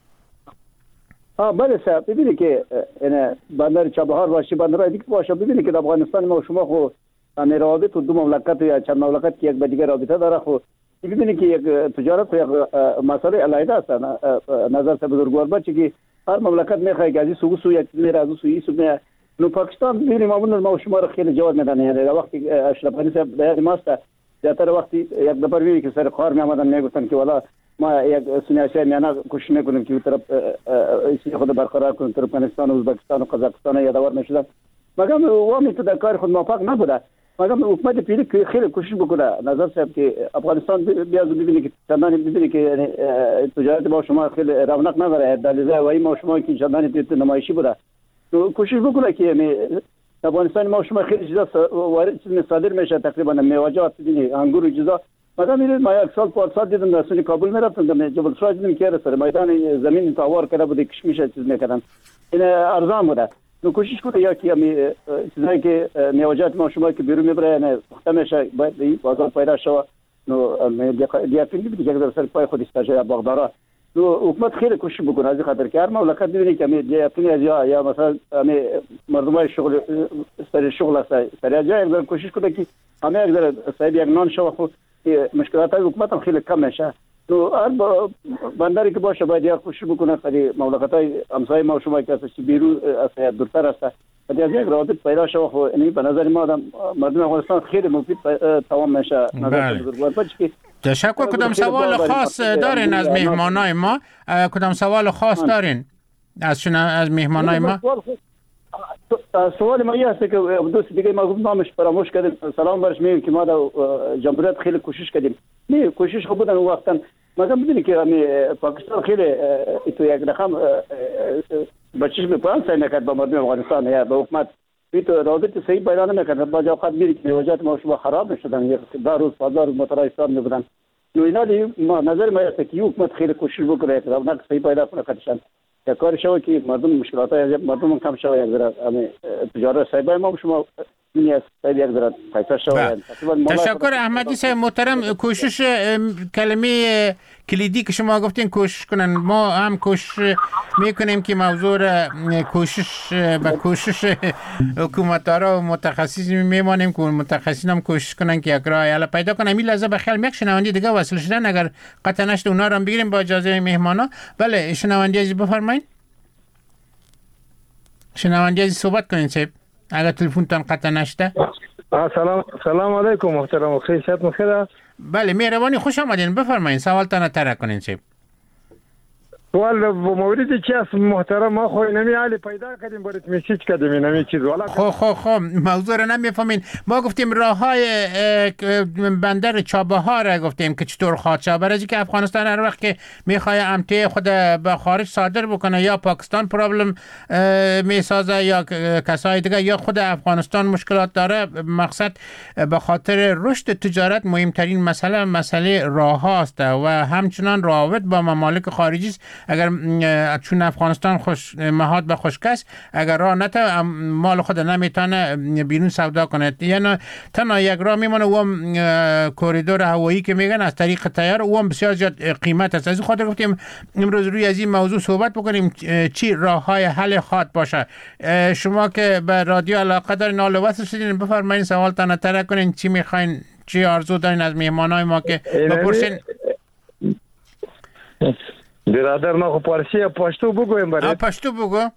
ها بله صاحب، ببینید که این بندر چابهار باشه، بندرهای دیگه باشه، ببینید که در افغانستان ما و شما خو همین روابط دو مملکت یا چند مملکت که یک به دیگر رابطه داره، خو ببینید که یک تجارت خو یک مسئله علیحده است. نظر سے بزرگوار باشه که هر مملکت میخواد که از سو سو یک میره، از سو ای سو میره. نو پاکستان ببینید معمولا ما و شما رو خیلی جواب میدن. یعنی وقتی اشرف غنی صاحب در ماست زیاتر وقتی یک نفر میگه که سر خار میامدن میگفتن که والا ما یک سنیاسه میانا کوشش میکنیم که طرف اسی خود برقرار کنیم، ترکمنستان و ازبکستان و قزاقستان یادآور نشدن. مگر وامی تو در کار خود موفق نبوده. مگر حکومت پیلی خیلی کوشش بکنه. نظر صاحب که افغانستان بیاز ببینید که چندانی ببینید که تجارت با شما خیلی رونق نداره. دلیل وای ما شما که چندانی نمایشی بوده. تو کوشش بکنه که یعنی افغانستان ما شما خیلی چیزا وارد چیز صادر میشه، تقریبا میوه‌جات دیدی انگور و چیزا. مثلا میرید ما یک سال پار سال دیدم در سونی کابل میرفتم در جبل سراج دیدم که سر میدان زمین تاوار کرده بود، کشمش چیز میکردن. این ارزان بوده. نو کوشش کنه یا که می چیزایی که میوه‌جات ما شما که بیرون میبره نه پخته میشه، باید بازار پیدا شود. نو دیافین بیدی که در سر پای خود استاجر باغدارا. نو حکومت خیلی کوشش بکنه از خاطر که هر مملکت ببینید که می دیافین از یا یا مثلا می مردمای شغل سر شغل است، سر جای یک کوشش کنه که همه یک در صاحب یک نان شو خود مشکلات حکومت هم خیلی کم میشه. تو هر بندری که باشه باید یا کوشش بکنه برای مملکت‌های همسایه ما شما که از بیرون از دورتر است باید از یک روابط پیدا شود. خو یعنی به نظر ما مردم افغانستان خیلی مفید تمام میشه. نظر بزرگوار باشه.
تشکر. کدام سوال خاص دارین از مهمانای ما؟ کدام سوال خاص دارین از شما از مهمانای ما؟
سوال ما این است که دوست دیگه ما گفت نامش فراموش کردیم. سلام برش میگم که ما در جمهوریت خیلی کوشش کردیم. نه کوشش خوب بودن اون وقتا. مثلا میدونی که پاکستان خیلی تو یک رقم بچش میپران سعی میکرد با مردم افغانستان یا با حکومت بی تو رابط صحیح پیدا نمیکرد. با جا اوقات میری که وجات ما شما خراب میشدن، یک دو روز پنج روز مترایستان میبودن. نو اینا دی ما نظر ما است که حکومت خیلی کوشش بکنه که رابط صحیح پیدا کنه کارشان. یا کار شو که مردم مشکلات های مردم کم شو یک ذره تجارت صاحب ما شما نیاز یک ذره پیدا شو.
تشکر احمدی صاحب محترم. کوشش کلمه کلیدی که شما گفتین کوشش کنن، ما هم کوشش میکنیم که موضوع کوشش به کوشش حکومتدارا و متخصصین میمانیم که متخصصین هم کوشش کنن که یک راه حل پیدا کنن. این لحظه بخیر یک شنونده دیگه وصل شدن، اگر قطع نشد اونا رو هم بگیریم با اجازه مهمانا. بله شنونده عزیز بفرمایید. شنونده عزیز صحبت کنین صاحب اگر تلفنتان قطع نشده.
سلام سلام علیکم محترم. خیلی شب بخیر.
بله مهربانی خوش آمدین. بفرمایید سوالتان طرح کنین صاحب.
سوال موردی چی است محترم؟ ما خو نمی حالی پیدا کردیم برات میسیج کردیم نمی چیز والا.
خو خو خو موضوع رو نمیفهمین. ما گفتیم راههای بندر چابهار را گفتیم که چطور خواهد شد، برای اینکه افغانستان هر وقت که میخواد امتیاز خود به خارج صادر بکنه یا پاکستان پرابلم میسازه یا کسای دیگه یا خود افغانستان مشکلات داره. مقصد به خاطر رشد تجارت مهمترین مسئله مسئله راه هاست و همچنان روابط با ممالک خارجی است. اگر چون افغانستان خوش مهاد به خشک است، اگر راه نته مال خود نمیتونه بیرون سودا کنه، یعنی تنها یک راه میمونه و هم کوریدور هوایی که میگن از طریق طیاره، و هم بسیار زیاد قیمت است. از خاطر گفتیم امروز روی از این موضوع صحبت بکنیم چی راههای حل خواهد باشه. شما که به رادیو علاقه دارین حال وصل شدین بفرمایید سوالتان طرح کنین، چی میخواین، چی آرزو دارین از مهمانای ما که بپرسین.
برادر ما خو پارسی پښتو بګویم بره.
پښتو بګو.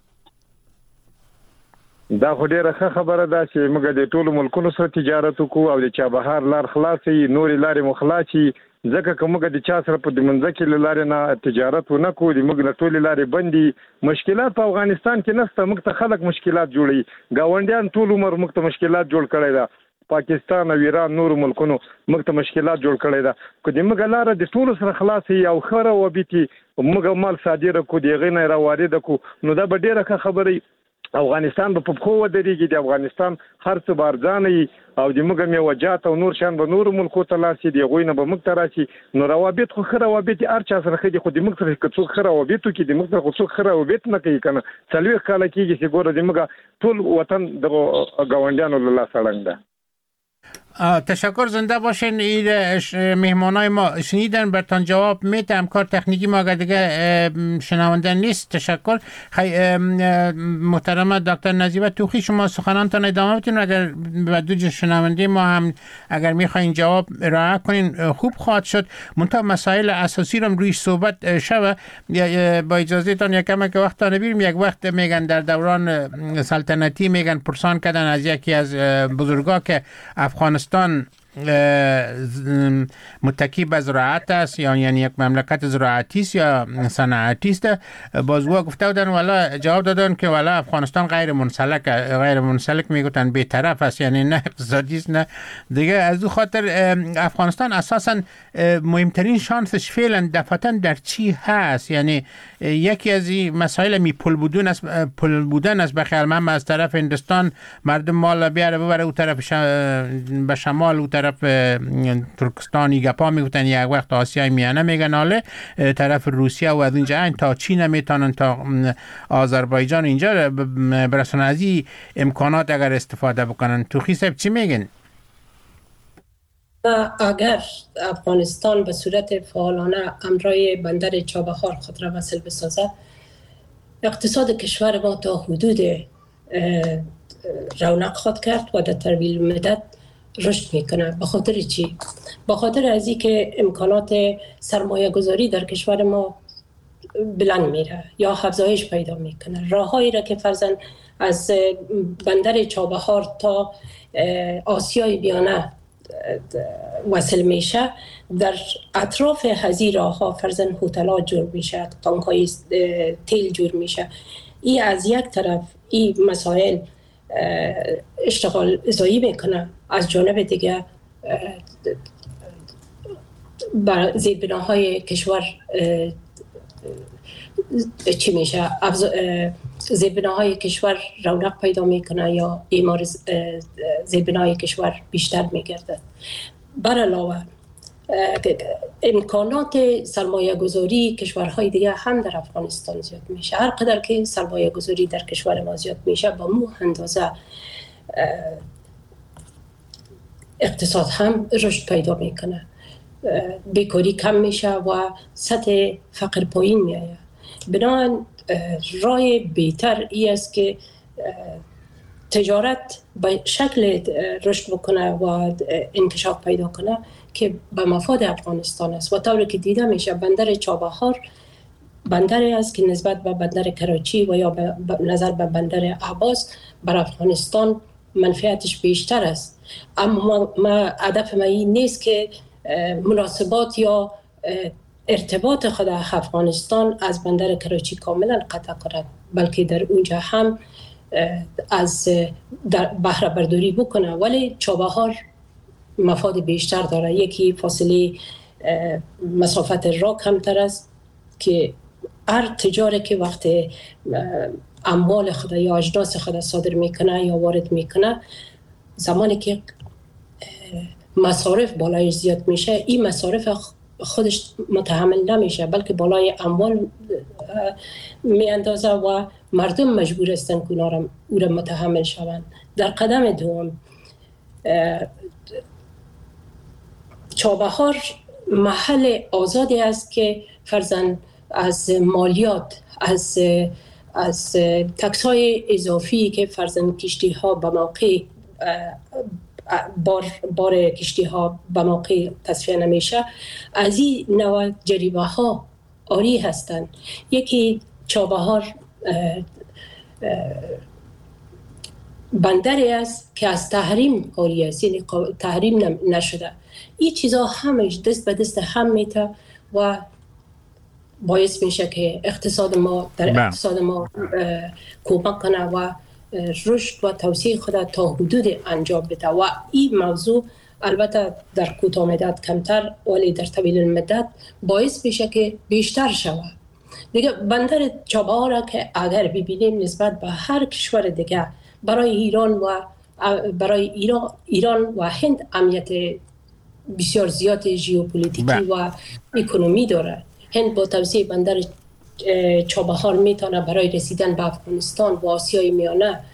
دا خو ډیره ښه خبره ده چې موږ د ټولو ملکونو سره تجارت وکړو او د چابهار لار خلاصي، نورې لارې مخلاصي. ځکه که موږ د چا سره په دمنځ کې لارې نه تجارت ونه کوو، د موږ نه ټولې لارې بندي. مشکلات په افغانستان کې نشته، موږ ته خلک مشکلات جوړي. ګاونډیان ټول عمر موږ ته مشکلات جوړ کړی ده. پاکستان او ایران نور ملکونو موږ ته مشکلات جوړ کړی ده. که د موږ لاره د ټولو سره خلاصي او ښه روابطي موږ مال صادره کو، د هغې نه راوارده کو، نو دا به ډیره ښه خبره. افغانستان به په پښو ودرېږي، د افغانستان هر څه به ارزانه وي او د موږ میوه‌جات او نور شیان به نورو ملکو ته لاړ شي، د هغوی نه به موږ ته راشي. نو روابط خو ښه روابط هر چا سره ښه دي، خو د موږ سره که څوک ښه روابط وکړي، د موږ سره خو څوک ښه روابط نه کوي که نه. څلوېښت کاله کېږي چې ګوره د موږ ټول وطن دغو ګاونډیانو له لاسه ړنګ ده.
تشکر، زنده باشین. این مهمانای ما شنیدن، برتان جواب میتم. کار تکنیکی ما اگر دیگه شنونده نیست. تشکر. خی محترم دکتر نجیبه توخی، شما سخنانتان ادامه بدین. اگر بدوج شنونده ما هم اگر میخواین جواب ارائه کنین خوب خواهد شد. منتها مسائل اساسی رو رویش صحبت شوه. با اجازه تان یکم که وقت نبیریم. یک وقت میگن در دوران سلطنتی میگن پرسان کردن از یکی از بزرگا که افغانستان متکی به زراعت است یا یعنی یک مملکت زراعتی است یا صنعتی است. بازگوها گفته بودن والا جواب دادن که والا افغانستان غیر منسلک غیر منسلک میگفتن بی‌طرف است، یعنی نه اقتصادی است نه دیگه. از او خاطر افغانستان اساسا مهمترین شانسش فعلا دفعتا در چی هست؟ یعنی یکی از این مسائل می پول بودن است پول بودن است به خیال من از طرف هندوستان مردم مال بیاره ببره او طرف به شمال او طرف ترکستانی گپا میگفتن، یک وقت آسیای میانه میگن، حالا طرف روسیه و از اینجا تا چین میتونن تا آذربایجان اینجا برسن. از این امکانات اگر استفاده بکنن. توخی صاحب چی میگن؟
اگر افغانستان به صورت فعالانه امرای بندر چابهار خود را وصل بسازد، اقتصاد کشور ما تا حدود رونق خود کرد و در طویل مدت رشد میکنه. به خاطر چی؟ به خاطر از اینکه امکانات سرمایه گذاری در کشور ما بلند میره یا افزایش پیدا میکنه. راههایی را که فرضاً از بندر چابهار تا آسیای میانه وصل میشه، در اطراف هزی راه ها فرضاً هتل‌ها جور میشه، تانک‌های تیل جور میشه. این از یک طرف این مسائل اشتغال ازایی میکنه، از جانب دیگه بر زیربناهای کشور چی میشه، زیربناهای کشور رونق پیدا میکنه یا اعمار زیربناهای کشور بیشتر میگردد. بر علاوه امکانات سرمایه گذاری کشورهای دیگه هم در افغانستان زیاد میشه. هر قدر که سرمایه گذاری در کشور ما زیاد میشه، با مو اندازه اقتصاد هم رشد پیدا میکنه، بیکاری کم میشه و سطح فقر پایین میایه. بنابراین راه بهتر ای است که تجارت به شکل رشد بکنه و انکشاف پیدا کنه که به مفاد افغانستان است. و طوری که دیده میشه بندر چابهار بندری است که نسبت به بندر کراچی و یا به نظر به بندر عباس بر افغانستان منفعتش بیشتر است. اما ما هدف ما این نیست که مناسبات یا ارتباط خود افغانستان از بندر کراچی کاملا قطع کند، بلکه در اونجا هم از بهره برداری بکنه. ولی چابهار مفاد بیشتر داره. یکی فاصله مسافت راه کمتر است که هر تجاری که وقت اموال خود یا اجناس خود صادر میکنه یا وارد میکنه، زمانی که مصارف بالای زیاد میشه، این مصارف خودش متحمل نمیشه، بلکه بالای اموال میاندازه و مردم مجبور هستن که او را متحمل شوند. در قدم دوم، چابهار محل آزادی است که فرضاً از مالیات، از از تکس های اضافی که فرضاً کشتی ها به موقع بار بار کشتی ها به موقع تصفیه نمیشه، از این نوع جریمه ها آری هستند. یکی چابهار بندری است که از تحریم آری است، یعنی تحریم نشده. این چیزا همش دست به دست هم میته و باعث میشه که اقتصاد ما در اقتصاد ما کمک کنه و رشد و توسعه خود تا حدود انجام بده. و این موضوع البته در کوتاه مدت کمتر ولی در طویل مدت باعث میشه که بیشتر شود. دیگه بندر چابهار که اگر ببینیم نسبت به هر کشور دیگه، برای ایران و برای ایران ایران و هند اهمیت بسیار زیاد ژئوپلیتیکی و اکونومی داره. هند با توسعه بندر چابهار میتونه برای رسیدن به افغانستان و آسیای میانه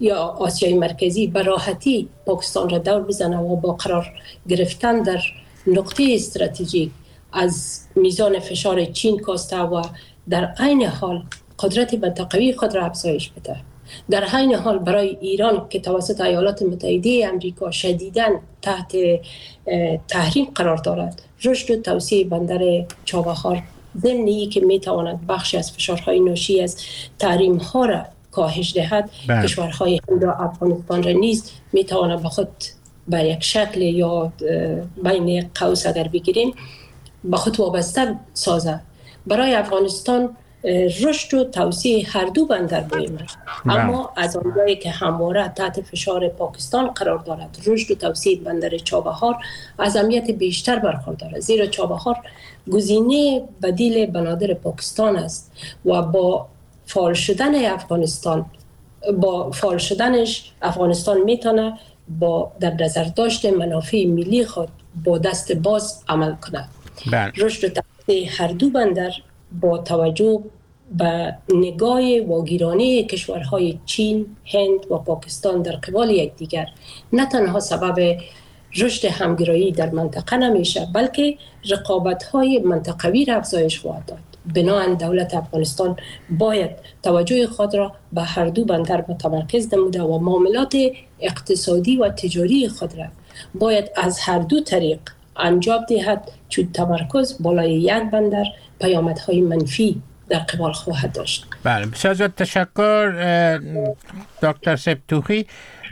یا آسیای مرکزی به راحتی پاکستان را دور بزنه و با قرار گرفتن در نقطه استراتژیک از میزان فشار چین کاسته و در عین حال قدرت منطقوی خود را افزایش بده. در عین حال برای ایران که توسط ایالات متحده آمریکا شدیداً تحت تحریم قرار دارد، رشد و توسعه بندر چابهار ضمن ای که میتواند بخشی از فشارهای ناشی از تحریم ها را کاهش دهد، بله. کشورهای هند و افغانستان را نیز میتواند به خود به یک شکل یا بین قوس اگر بگیریم به خود وابسته سازد. برای افغانستان رشد و توسعه هر دو بندر مهم است، اما از آنجایی که همواره تحت فشار پاکستان قرار دارد، رشد و توسعه بندر چابهار اهمیت بیشتر برخوردارد، زیرا چابهار گزینه بدیل بنادر پاکستان است و با فعال شدن افغانستان با فعال شدنش افغانستان میتونه با در نظر داشت منافع ملی خود با دست باز عمل کنه. رشد و توسعه هر دو بندر با توجه به نگاه واگیرانه کشورهای چین، هند و پاکستان در قبال یکدیگر نه تنها سبب رشد همگرایی در منطقه نمیشه، بلکه رقابت‌های منطقوی را افزایش خواهد داد. بنابراین دولت افغانستان باید توجه خود را به هر دو بندر متمرکز نموده و معاملات اقتصادی و تجاری خود را باید از هر دو طریق انجام دهد، چون تمرکز بالای یک بندر پیامدهای منفی در قبال خواهد داشت.
بله، بسیار زیاد تشکر دکتر سبتوخی.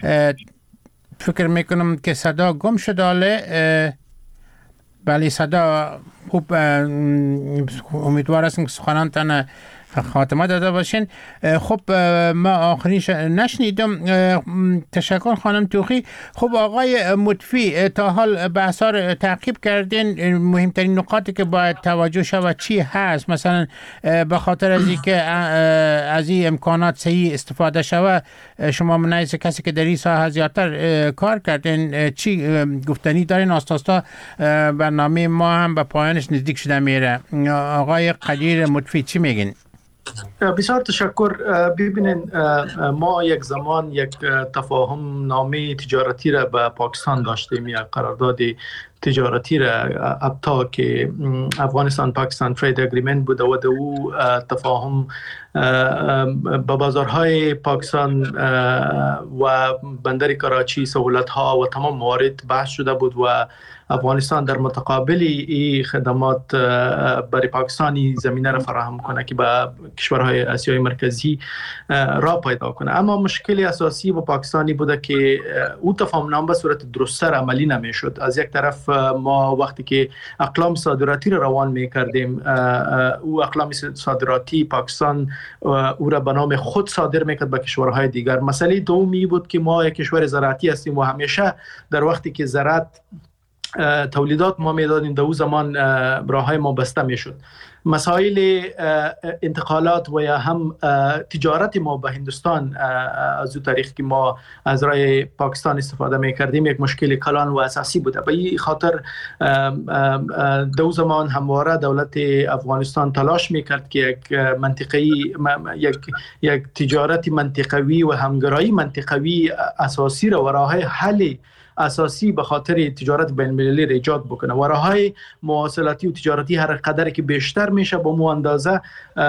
فکر میکنم که صدا گم شده. بله صدا خوب، امیدوار هستم که سخنانتان خاتمه داده باشین. خب ما آخرینش نشنیدم. تشکر خانم توخی. خب آقای مطفی، تا حال بحثا رو تعقیب کردین، مهمترین نقاطی که باید توجه شود چی هست؟ مثلا به خاطر از اینکه از این امکانات صحیح استفاده شود، شما منعیز کسی که در این ساحه زیادتر کار کردین، چی گفتنی دارین؟ آستاستا برنامه ما هم به پایانش نزدیک شده میره. آقای قدیر مطفی چی میگین؟
بسیار تشکر. ببینین، ما یک زمان یک تفاهم نامه تجارتی را با پاکستان داشتیم، یک قرارداد تجارتی را ابتا که افغانستان پاکستان ترید اگریمنت بود و او تفاهم با بازارهای پاکستان و بندر کراچی سهولت ها و تمام موارد بحث شده بود و افغانستان در متقابل این خدمات برای پاکستانی زمینه را فراهم کنه که به کشورهای آسیای مرکزی راه پیدا کنه. اما مشکل اساسی با پاکستانی بوده که او تفاهم نامه به صورت درست‌تر عملی نمیشد. از یک طرف ما وقتی که اقلام صادراتی را روان میکردیم، او اقلام صادراتی پاکستان او را به نام خود صادر میکرد به کشورهای دیگر. مسئله دومی بود که ما یک کشور زراعتی هستیم و همیشه در وقتی که زراعت تولیدات ما میدادیم در او زمان راههای ما بسته میشد. مسائل انتقالات و یا هم تجارت ما به هندوستان از او طریق که ما از راه پاکستان استفاده میکردیم یک مشکل کلان و اساسی بوده. به این خاطر دو زمان همواره دولت افغانستان تلاش میکرد که یک منطقه‌ای یک یک تجارت منطقوی و همگرایی منطقوی اساسی را و راه حل اساسی به خاطر تجارت بین المللی را ایجاد بکنه و راههای مواصلاتی و تجارتی هر قدر که بیشتر میشه با مو اندازه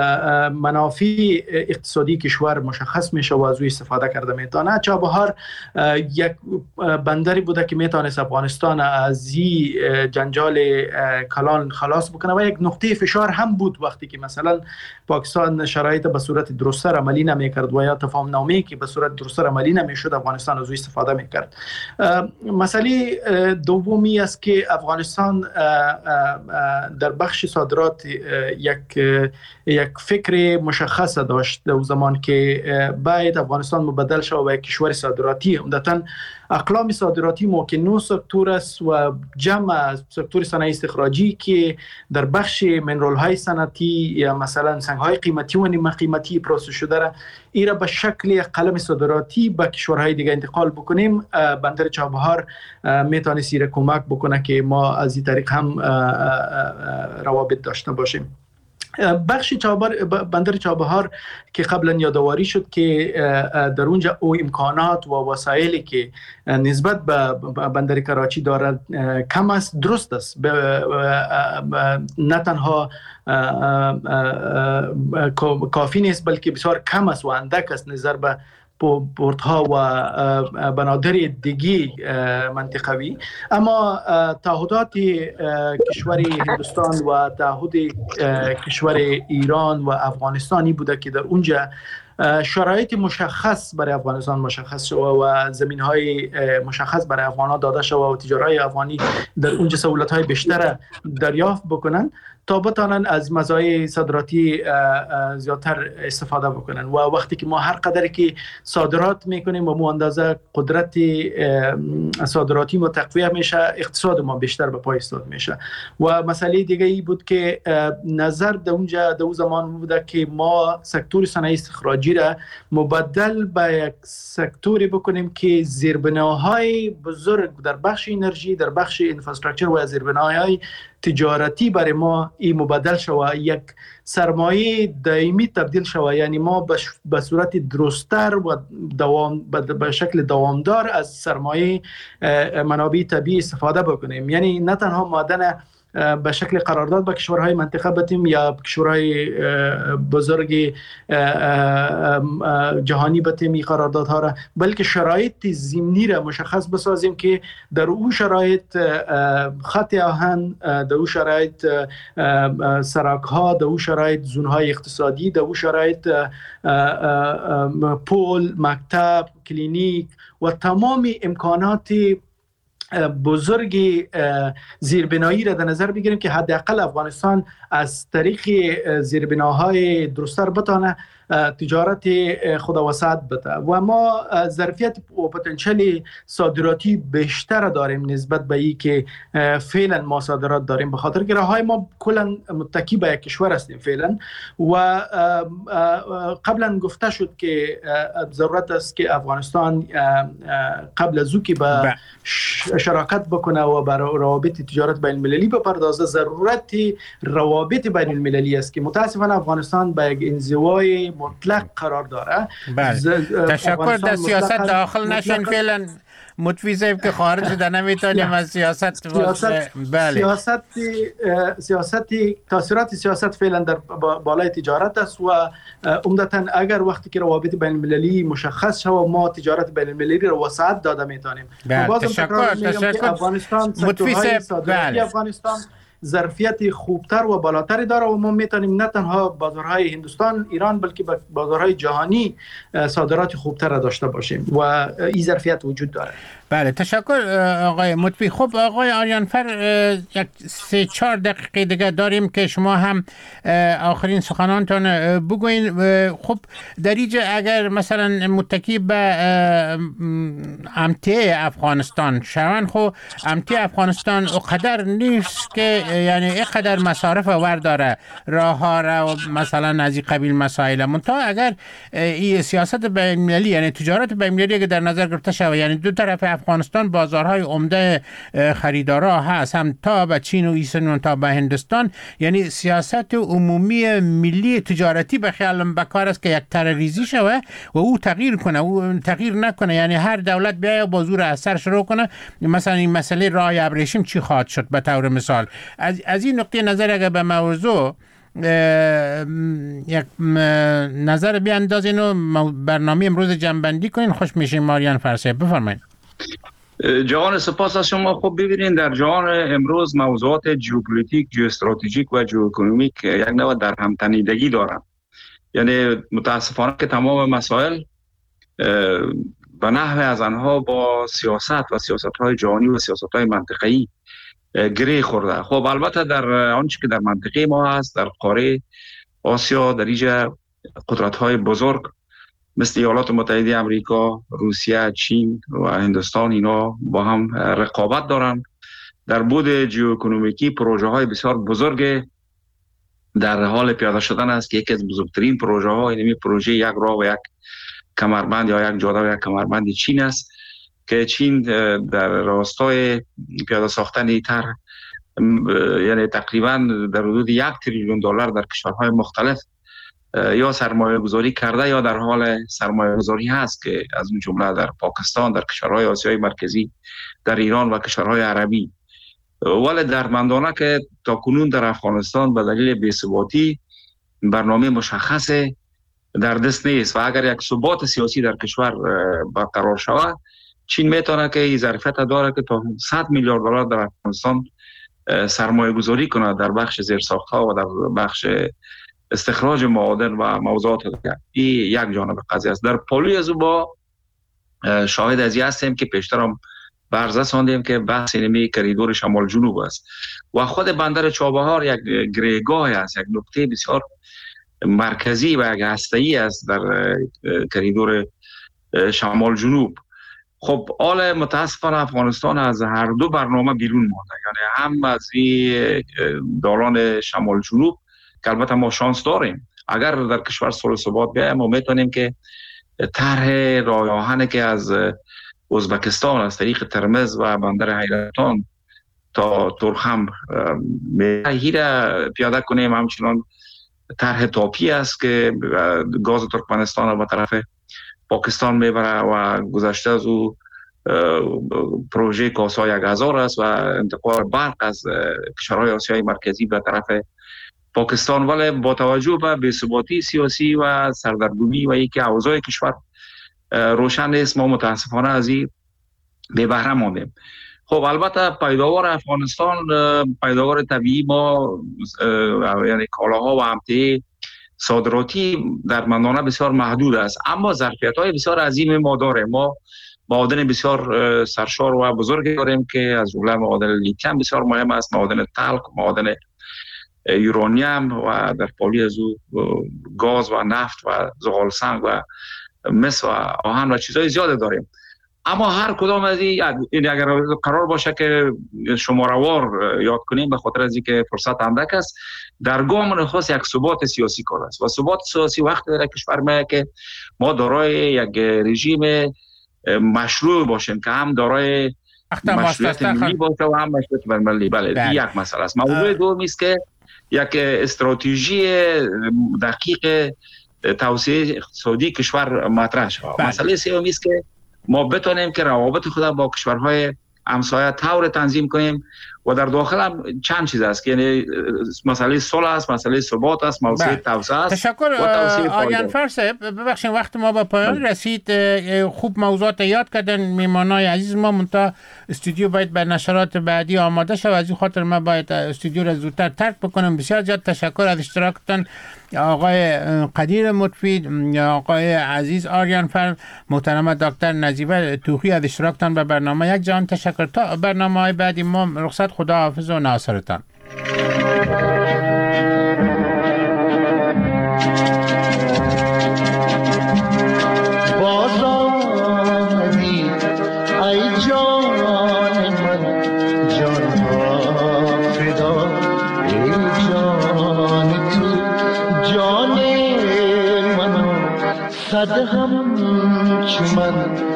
منافع اقتصادی کشور مشخص میشه و از او استفاده کرده میتونه. چابهار یک بندری بوده که میتونست افغانستان از این جنجال کلان خلاص بکنه و یک نقطه فشار هم بود وقتی که مثلا پاکستان شرایط به صورت درست‌تر عملی نمیکرد و یا تفاهم نامه‌ای که به صورت درست‌تر عملی نمیشد افغانستان از او استفاده میکرد. مسئله دومی است که افغانستان در بخش صادرات یک یک فکر مشخص داشت در زمان که باید افغانستان مبدل شود به یک کشور صادراتی. عمدتاً اقلام صادراتی ما که نو سکتور است و جمع سکتور صنایع استخراجی که در بخش منرال های صنعتی یا مثلا سنگ های قیمتی و نیمه قیمتی پروسس شده را ایرا به شکل قلم صادراتی به کشورهای دیگه انتقال بکنیم. بندر چابهار میتونه سیر کمک بکنه که ما از این طریق هم روابط داشته باشیم. بخش چابهار بندر چابهار که قبلا یادآوری شد که در اونجا او امکانات و وسایلی که نسبت به بندر کراچی دارد کم است، درست است. نه تنها کافی نیست بلکه بسیار کم است و اندک است نظر به پورت‌ها و بنادر دیگی منطقوی. اما تعهدات کشور هندوستان و تعهد کشور ایران و افغانستانی بوده که در اونجا شرایط مشخص برای افغانستان مشخص شده و زمین‌های مشخص برای افغان‌ها داده شده و تجارای افغانی در اونجا سهولت‌های بیشتر دریافت بکنن تا بتانن از مزایای صادراتی زیادتر استفاده بکنن. و وقتی که ما هر قدری که صادرات میکنیم و مو اندازه قدرت صادراتی ما تقویت میشه، اقتصاد ما بیشتر به پای استاد میشه. و مسئله دیگه ای بود که نظر در اونجا در اون زمان بوده که ما سکتور صنایع استخراجی را مبدل به یک سکتوری بکنیم که زیربناهای بزرگ در بخش انرژی، در بخش اینفراستراکچر و زیربناهای تجارتی برای ما این مبادل شود، یک سرمایه دائمی تبدیل شود. یعنی ما به صورت درستر و دوام به شکل دوامدار از سرمایه منابع طبیعی استفاده بکنیم. یعنی نه تنها معدن به شکل قرارداد با کشورهای منطقه بتیم یا کشورهای بزرگ جهانی بتیم این قراردادها را، بلکه شرایط ضمنی را مشخص بسازیم که در اون شرایط خط آهن، در اون شرایط سرک ها، در اون شرایط زون های اقتصادی، در اون شرایط پول، مکتب، کلینیک و تمام امکانات بزرگ زیربنایی را در نظر بگیریم که حداقل افغانستان از طریق زیربناهای درستر بتانه تجارت خود وسعت بده. و ما ظرفیت و پتانسیل صادراتی بیشتر داریم نسبت به این که فعلا ما صادرات داریم، به خاطر که راههای ما کلا متکی به یک کشور هستیم فعلا. و قبلا گفته شد که ضرورت است که افغانستان قبل از او که به شراکت بکنه و بر روابط تجارت بین المللی بپردازه، ضرورت روابط بین المللی است که متاسفانه افغانستان به یک انزوای مطلق قرار داره.
بله. تشکر. در سیاست داخل نشون فعلا متویزه که خارج شده نمیتونیم از سیاست
سیاست
بله.
سیاست سیاستی تاثیرات سیاست فعلا در بالای تجارت است و عمدتا اگر وقتی که روابط بین المللی مشخص شود ما تجارت بین المللی رو وسعت داده میتونیم.
بله. تشکر. تشکر.
افغانستان سکتورهای صادراتی افغانستان ظرفیت خوبتر و بالاتری داره و ما میتونیم نه تنها بازارهای هندوستان، ایران، بلکه بازارهای جهانی صادرات خوبتر داشته باشیم و این ظرفیت وجود داره.
بله. تشکر آقای مطفی. خب آقای آریانفر، یک سه چهار دقیقه دیگه داریم که شما هم آخرین سخنانتان بگوین. خب در اینجا اگر مثلا متکی به امتیه افغانستان شوند، خب امتیه افغانستان اقدر نیست که یعنی اینقدر مصارف ور داره، راه ها را مثلا از این قبیل مسائل. منتها اگر این سیاست بین المللی یعنی تجارت بین المللی که در نظر گرفته شود، یعنی دو طرف افغانستان بازارهای عمده خریدارا هست، هم تا به چین و ایسن تا به هندوستان، یعنی سیاست عمومی ملی تجارتی به خیال بکار است که یک ترریزی شوه و او تغییر کنه، او تغییر نکنه. یعنی هر دولت بیاید با زور اثر شروع کنه. مثلا این مسئله راه ابریشم چی خواهد شد به طور مثال؟ از از این نقطه نظر اگر به موضوع یک نظر بیاندازین و برنامه امروز جنبندی کنین، خوش میشیم. ماریان فرسه بفرمایید.
جهان سپاس از شما. خب ببینید در جهان امروز موضوعات ژئوپلیتیک، ژئواستراتژیک و ژئواکونومیک یک نوع در هم تنیدگی دارند. یعنی متاسفانه که تمام مسائل به نحو از آنها با سیاست و سیاست‌های جهانی و سیاست‌های منطقه‌ای گره خورده. خب البته در آنچه که در منطقه ما هست، در قاره آسیا، در اینجا قدرت‌های بزرگ مثل ایالات متحده آمریکا، روسیه، چین و هندوستان اینا با هم رقابت دارن. در بود ژئواکونومیکی پروژه های بسیار بزرگ در حال پیاده شدن است که یکی از بزرگترین پروژه ها اینمی پروژه یک راه و یک کمربند یا یک جاده و یک کمربند چین است که چین در راستای پیاده ساختن طرح یعنی تقریبا در حدود یک تریلیون دلار در کشورهای مختلف یا سرمایه گذاری کرده یا در حال سرمایه گذاری هست که از اون جمله در پاکستان، در کشورهای آسیای مرکزی، در ایران و کشورهای عربی. ولی دردمندانه که تا کنون در افغانستان به دلیل بی‌ثباتی برنامه مشخص در دست نیست و اگر یک ثبات سیاسی در کشور برقرار شود، چین میتونه که این ظرفیت داره که تا صد میلیارد دلار در افغانستان سرمایه گذاری کنه در بخش زیرساخت‌ها و در بخش استخراج معادن و موضوعات دیگر. این یک جانب قضیه است. در پالوی از با شاهد از این هستیم که پیشترم برزه ساندیم که بحث اینمی کریدور شمال جنوب است و خود بندر چابهار یک گریگاه است، یک نقطه بسیار مرکزی و یک هسته‌ای است در کریدور شمال جنوب. خب آل متاسفانه افغانستان از هر دو برنامه بیرون مانده، یعنی هم از این دالان شمال جنوب که البته ما شانس داریم، اگر در کشور صلح و ثبات بیایم ما میتونیم که طرح راه آهنی که از ازبکستان از طریق ترمز و بندر حیرتان تا ترخم میره پیاده کنیم. همچنان طرح تاپی است که گاز ترکمنستان رو به طرف پاکستان میبره و گذشته از او پروژه کاسا یک هزار است و انتقال برق از کشورهای آسیای مرکزی به طرف پاکستان. ولی با توجه به بی‌ثباتی سیاسی و سردرگمی و اینکه اوضاع کشور روشن نیست، ما متاسفانه از این بی بهره ماندیم. خب البته پیداوار افغانستان، پیداوار طبیعی ما یعنی کالاها و امتیه صادراتی در منانه بسیار محدود است، اما ظرفیت‌های بسیار عظیم ما داریم. ما معادن بسیار سرشار و بزرگ داریم که از جمله معادن لیتیم بسیار مهم است، معادن تلک، معادن یورانیم و در پالی از او گاز و نفت و زغال سنگ و مس و آهن و چیزهای زیاده داریم. اما هر کدام از این اگر قرار باشه که شماروار یاد کنیم به خاطر از اینکه فرصت اندک است، در گام نخست یک ثبات سیاسی کار است و ثبات سیاسی وقتی در کشور ما که ما دارای یک رژیم مشروع باشیم که هم دارای مشروعیت ملی باشه و هم مشروعیت بین‌المللی. بله این یک مسئله است. موضوع دومی است که یک استراتژی دقیق توسعه اقتصادی کشور مطرح شود. مسئله سومی است که ما بتونیم که روابط خود با کشورهای همسایه طور تنظیم کنیم و در داخل هم چند چیز است که یعنی مسئله صلح است، مسئله ثبات است، مسئله توسعه است.
تشکر آریان فر صاحب. ببخشید وقت ما به پایان رسید. خوب موضوعات یاد کردن میمانای عزیز ما، منتها استودیو باید به نشرات بعدی آماده شود، از این خاطر ما باید استودیو را زودتر ترک بکنم. بسیار زیاد تشکر از اشتراکتان آقای قدیر مفید، آقای عزیز آریان فر، محترم دکتر نظیفه توخی از اشتراکتان به برنامه یک جهان. تشکر. تا برنامه‌های بعدی ما رخصت، خدا حافظ و ناصرتان.
صد هم چمن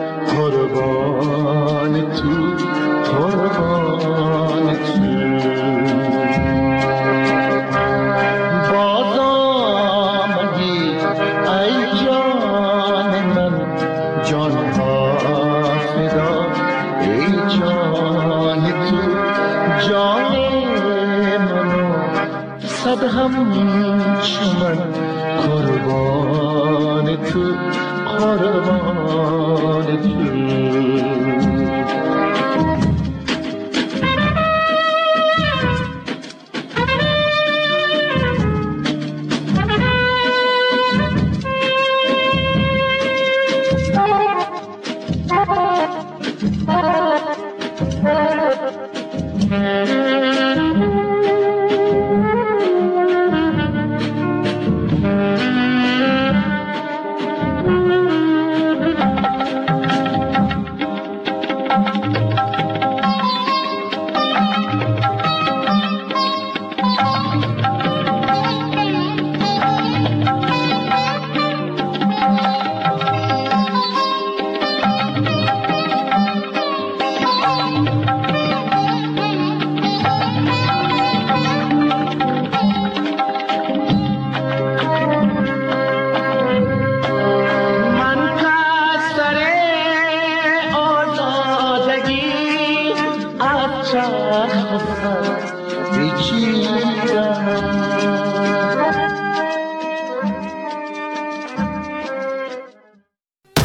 قربان تو، قربان تو. باز آمدی ای جان من، جان ها فدا ای جان تو، جان منو صد هم چمن قربان تو، قربان تو.
Thank you.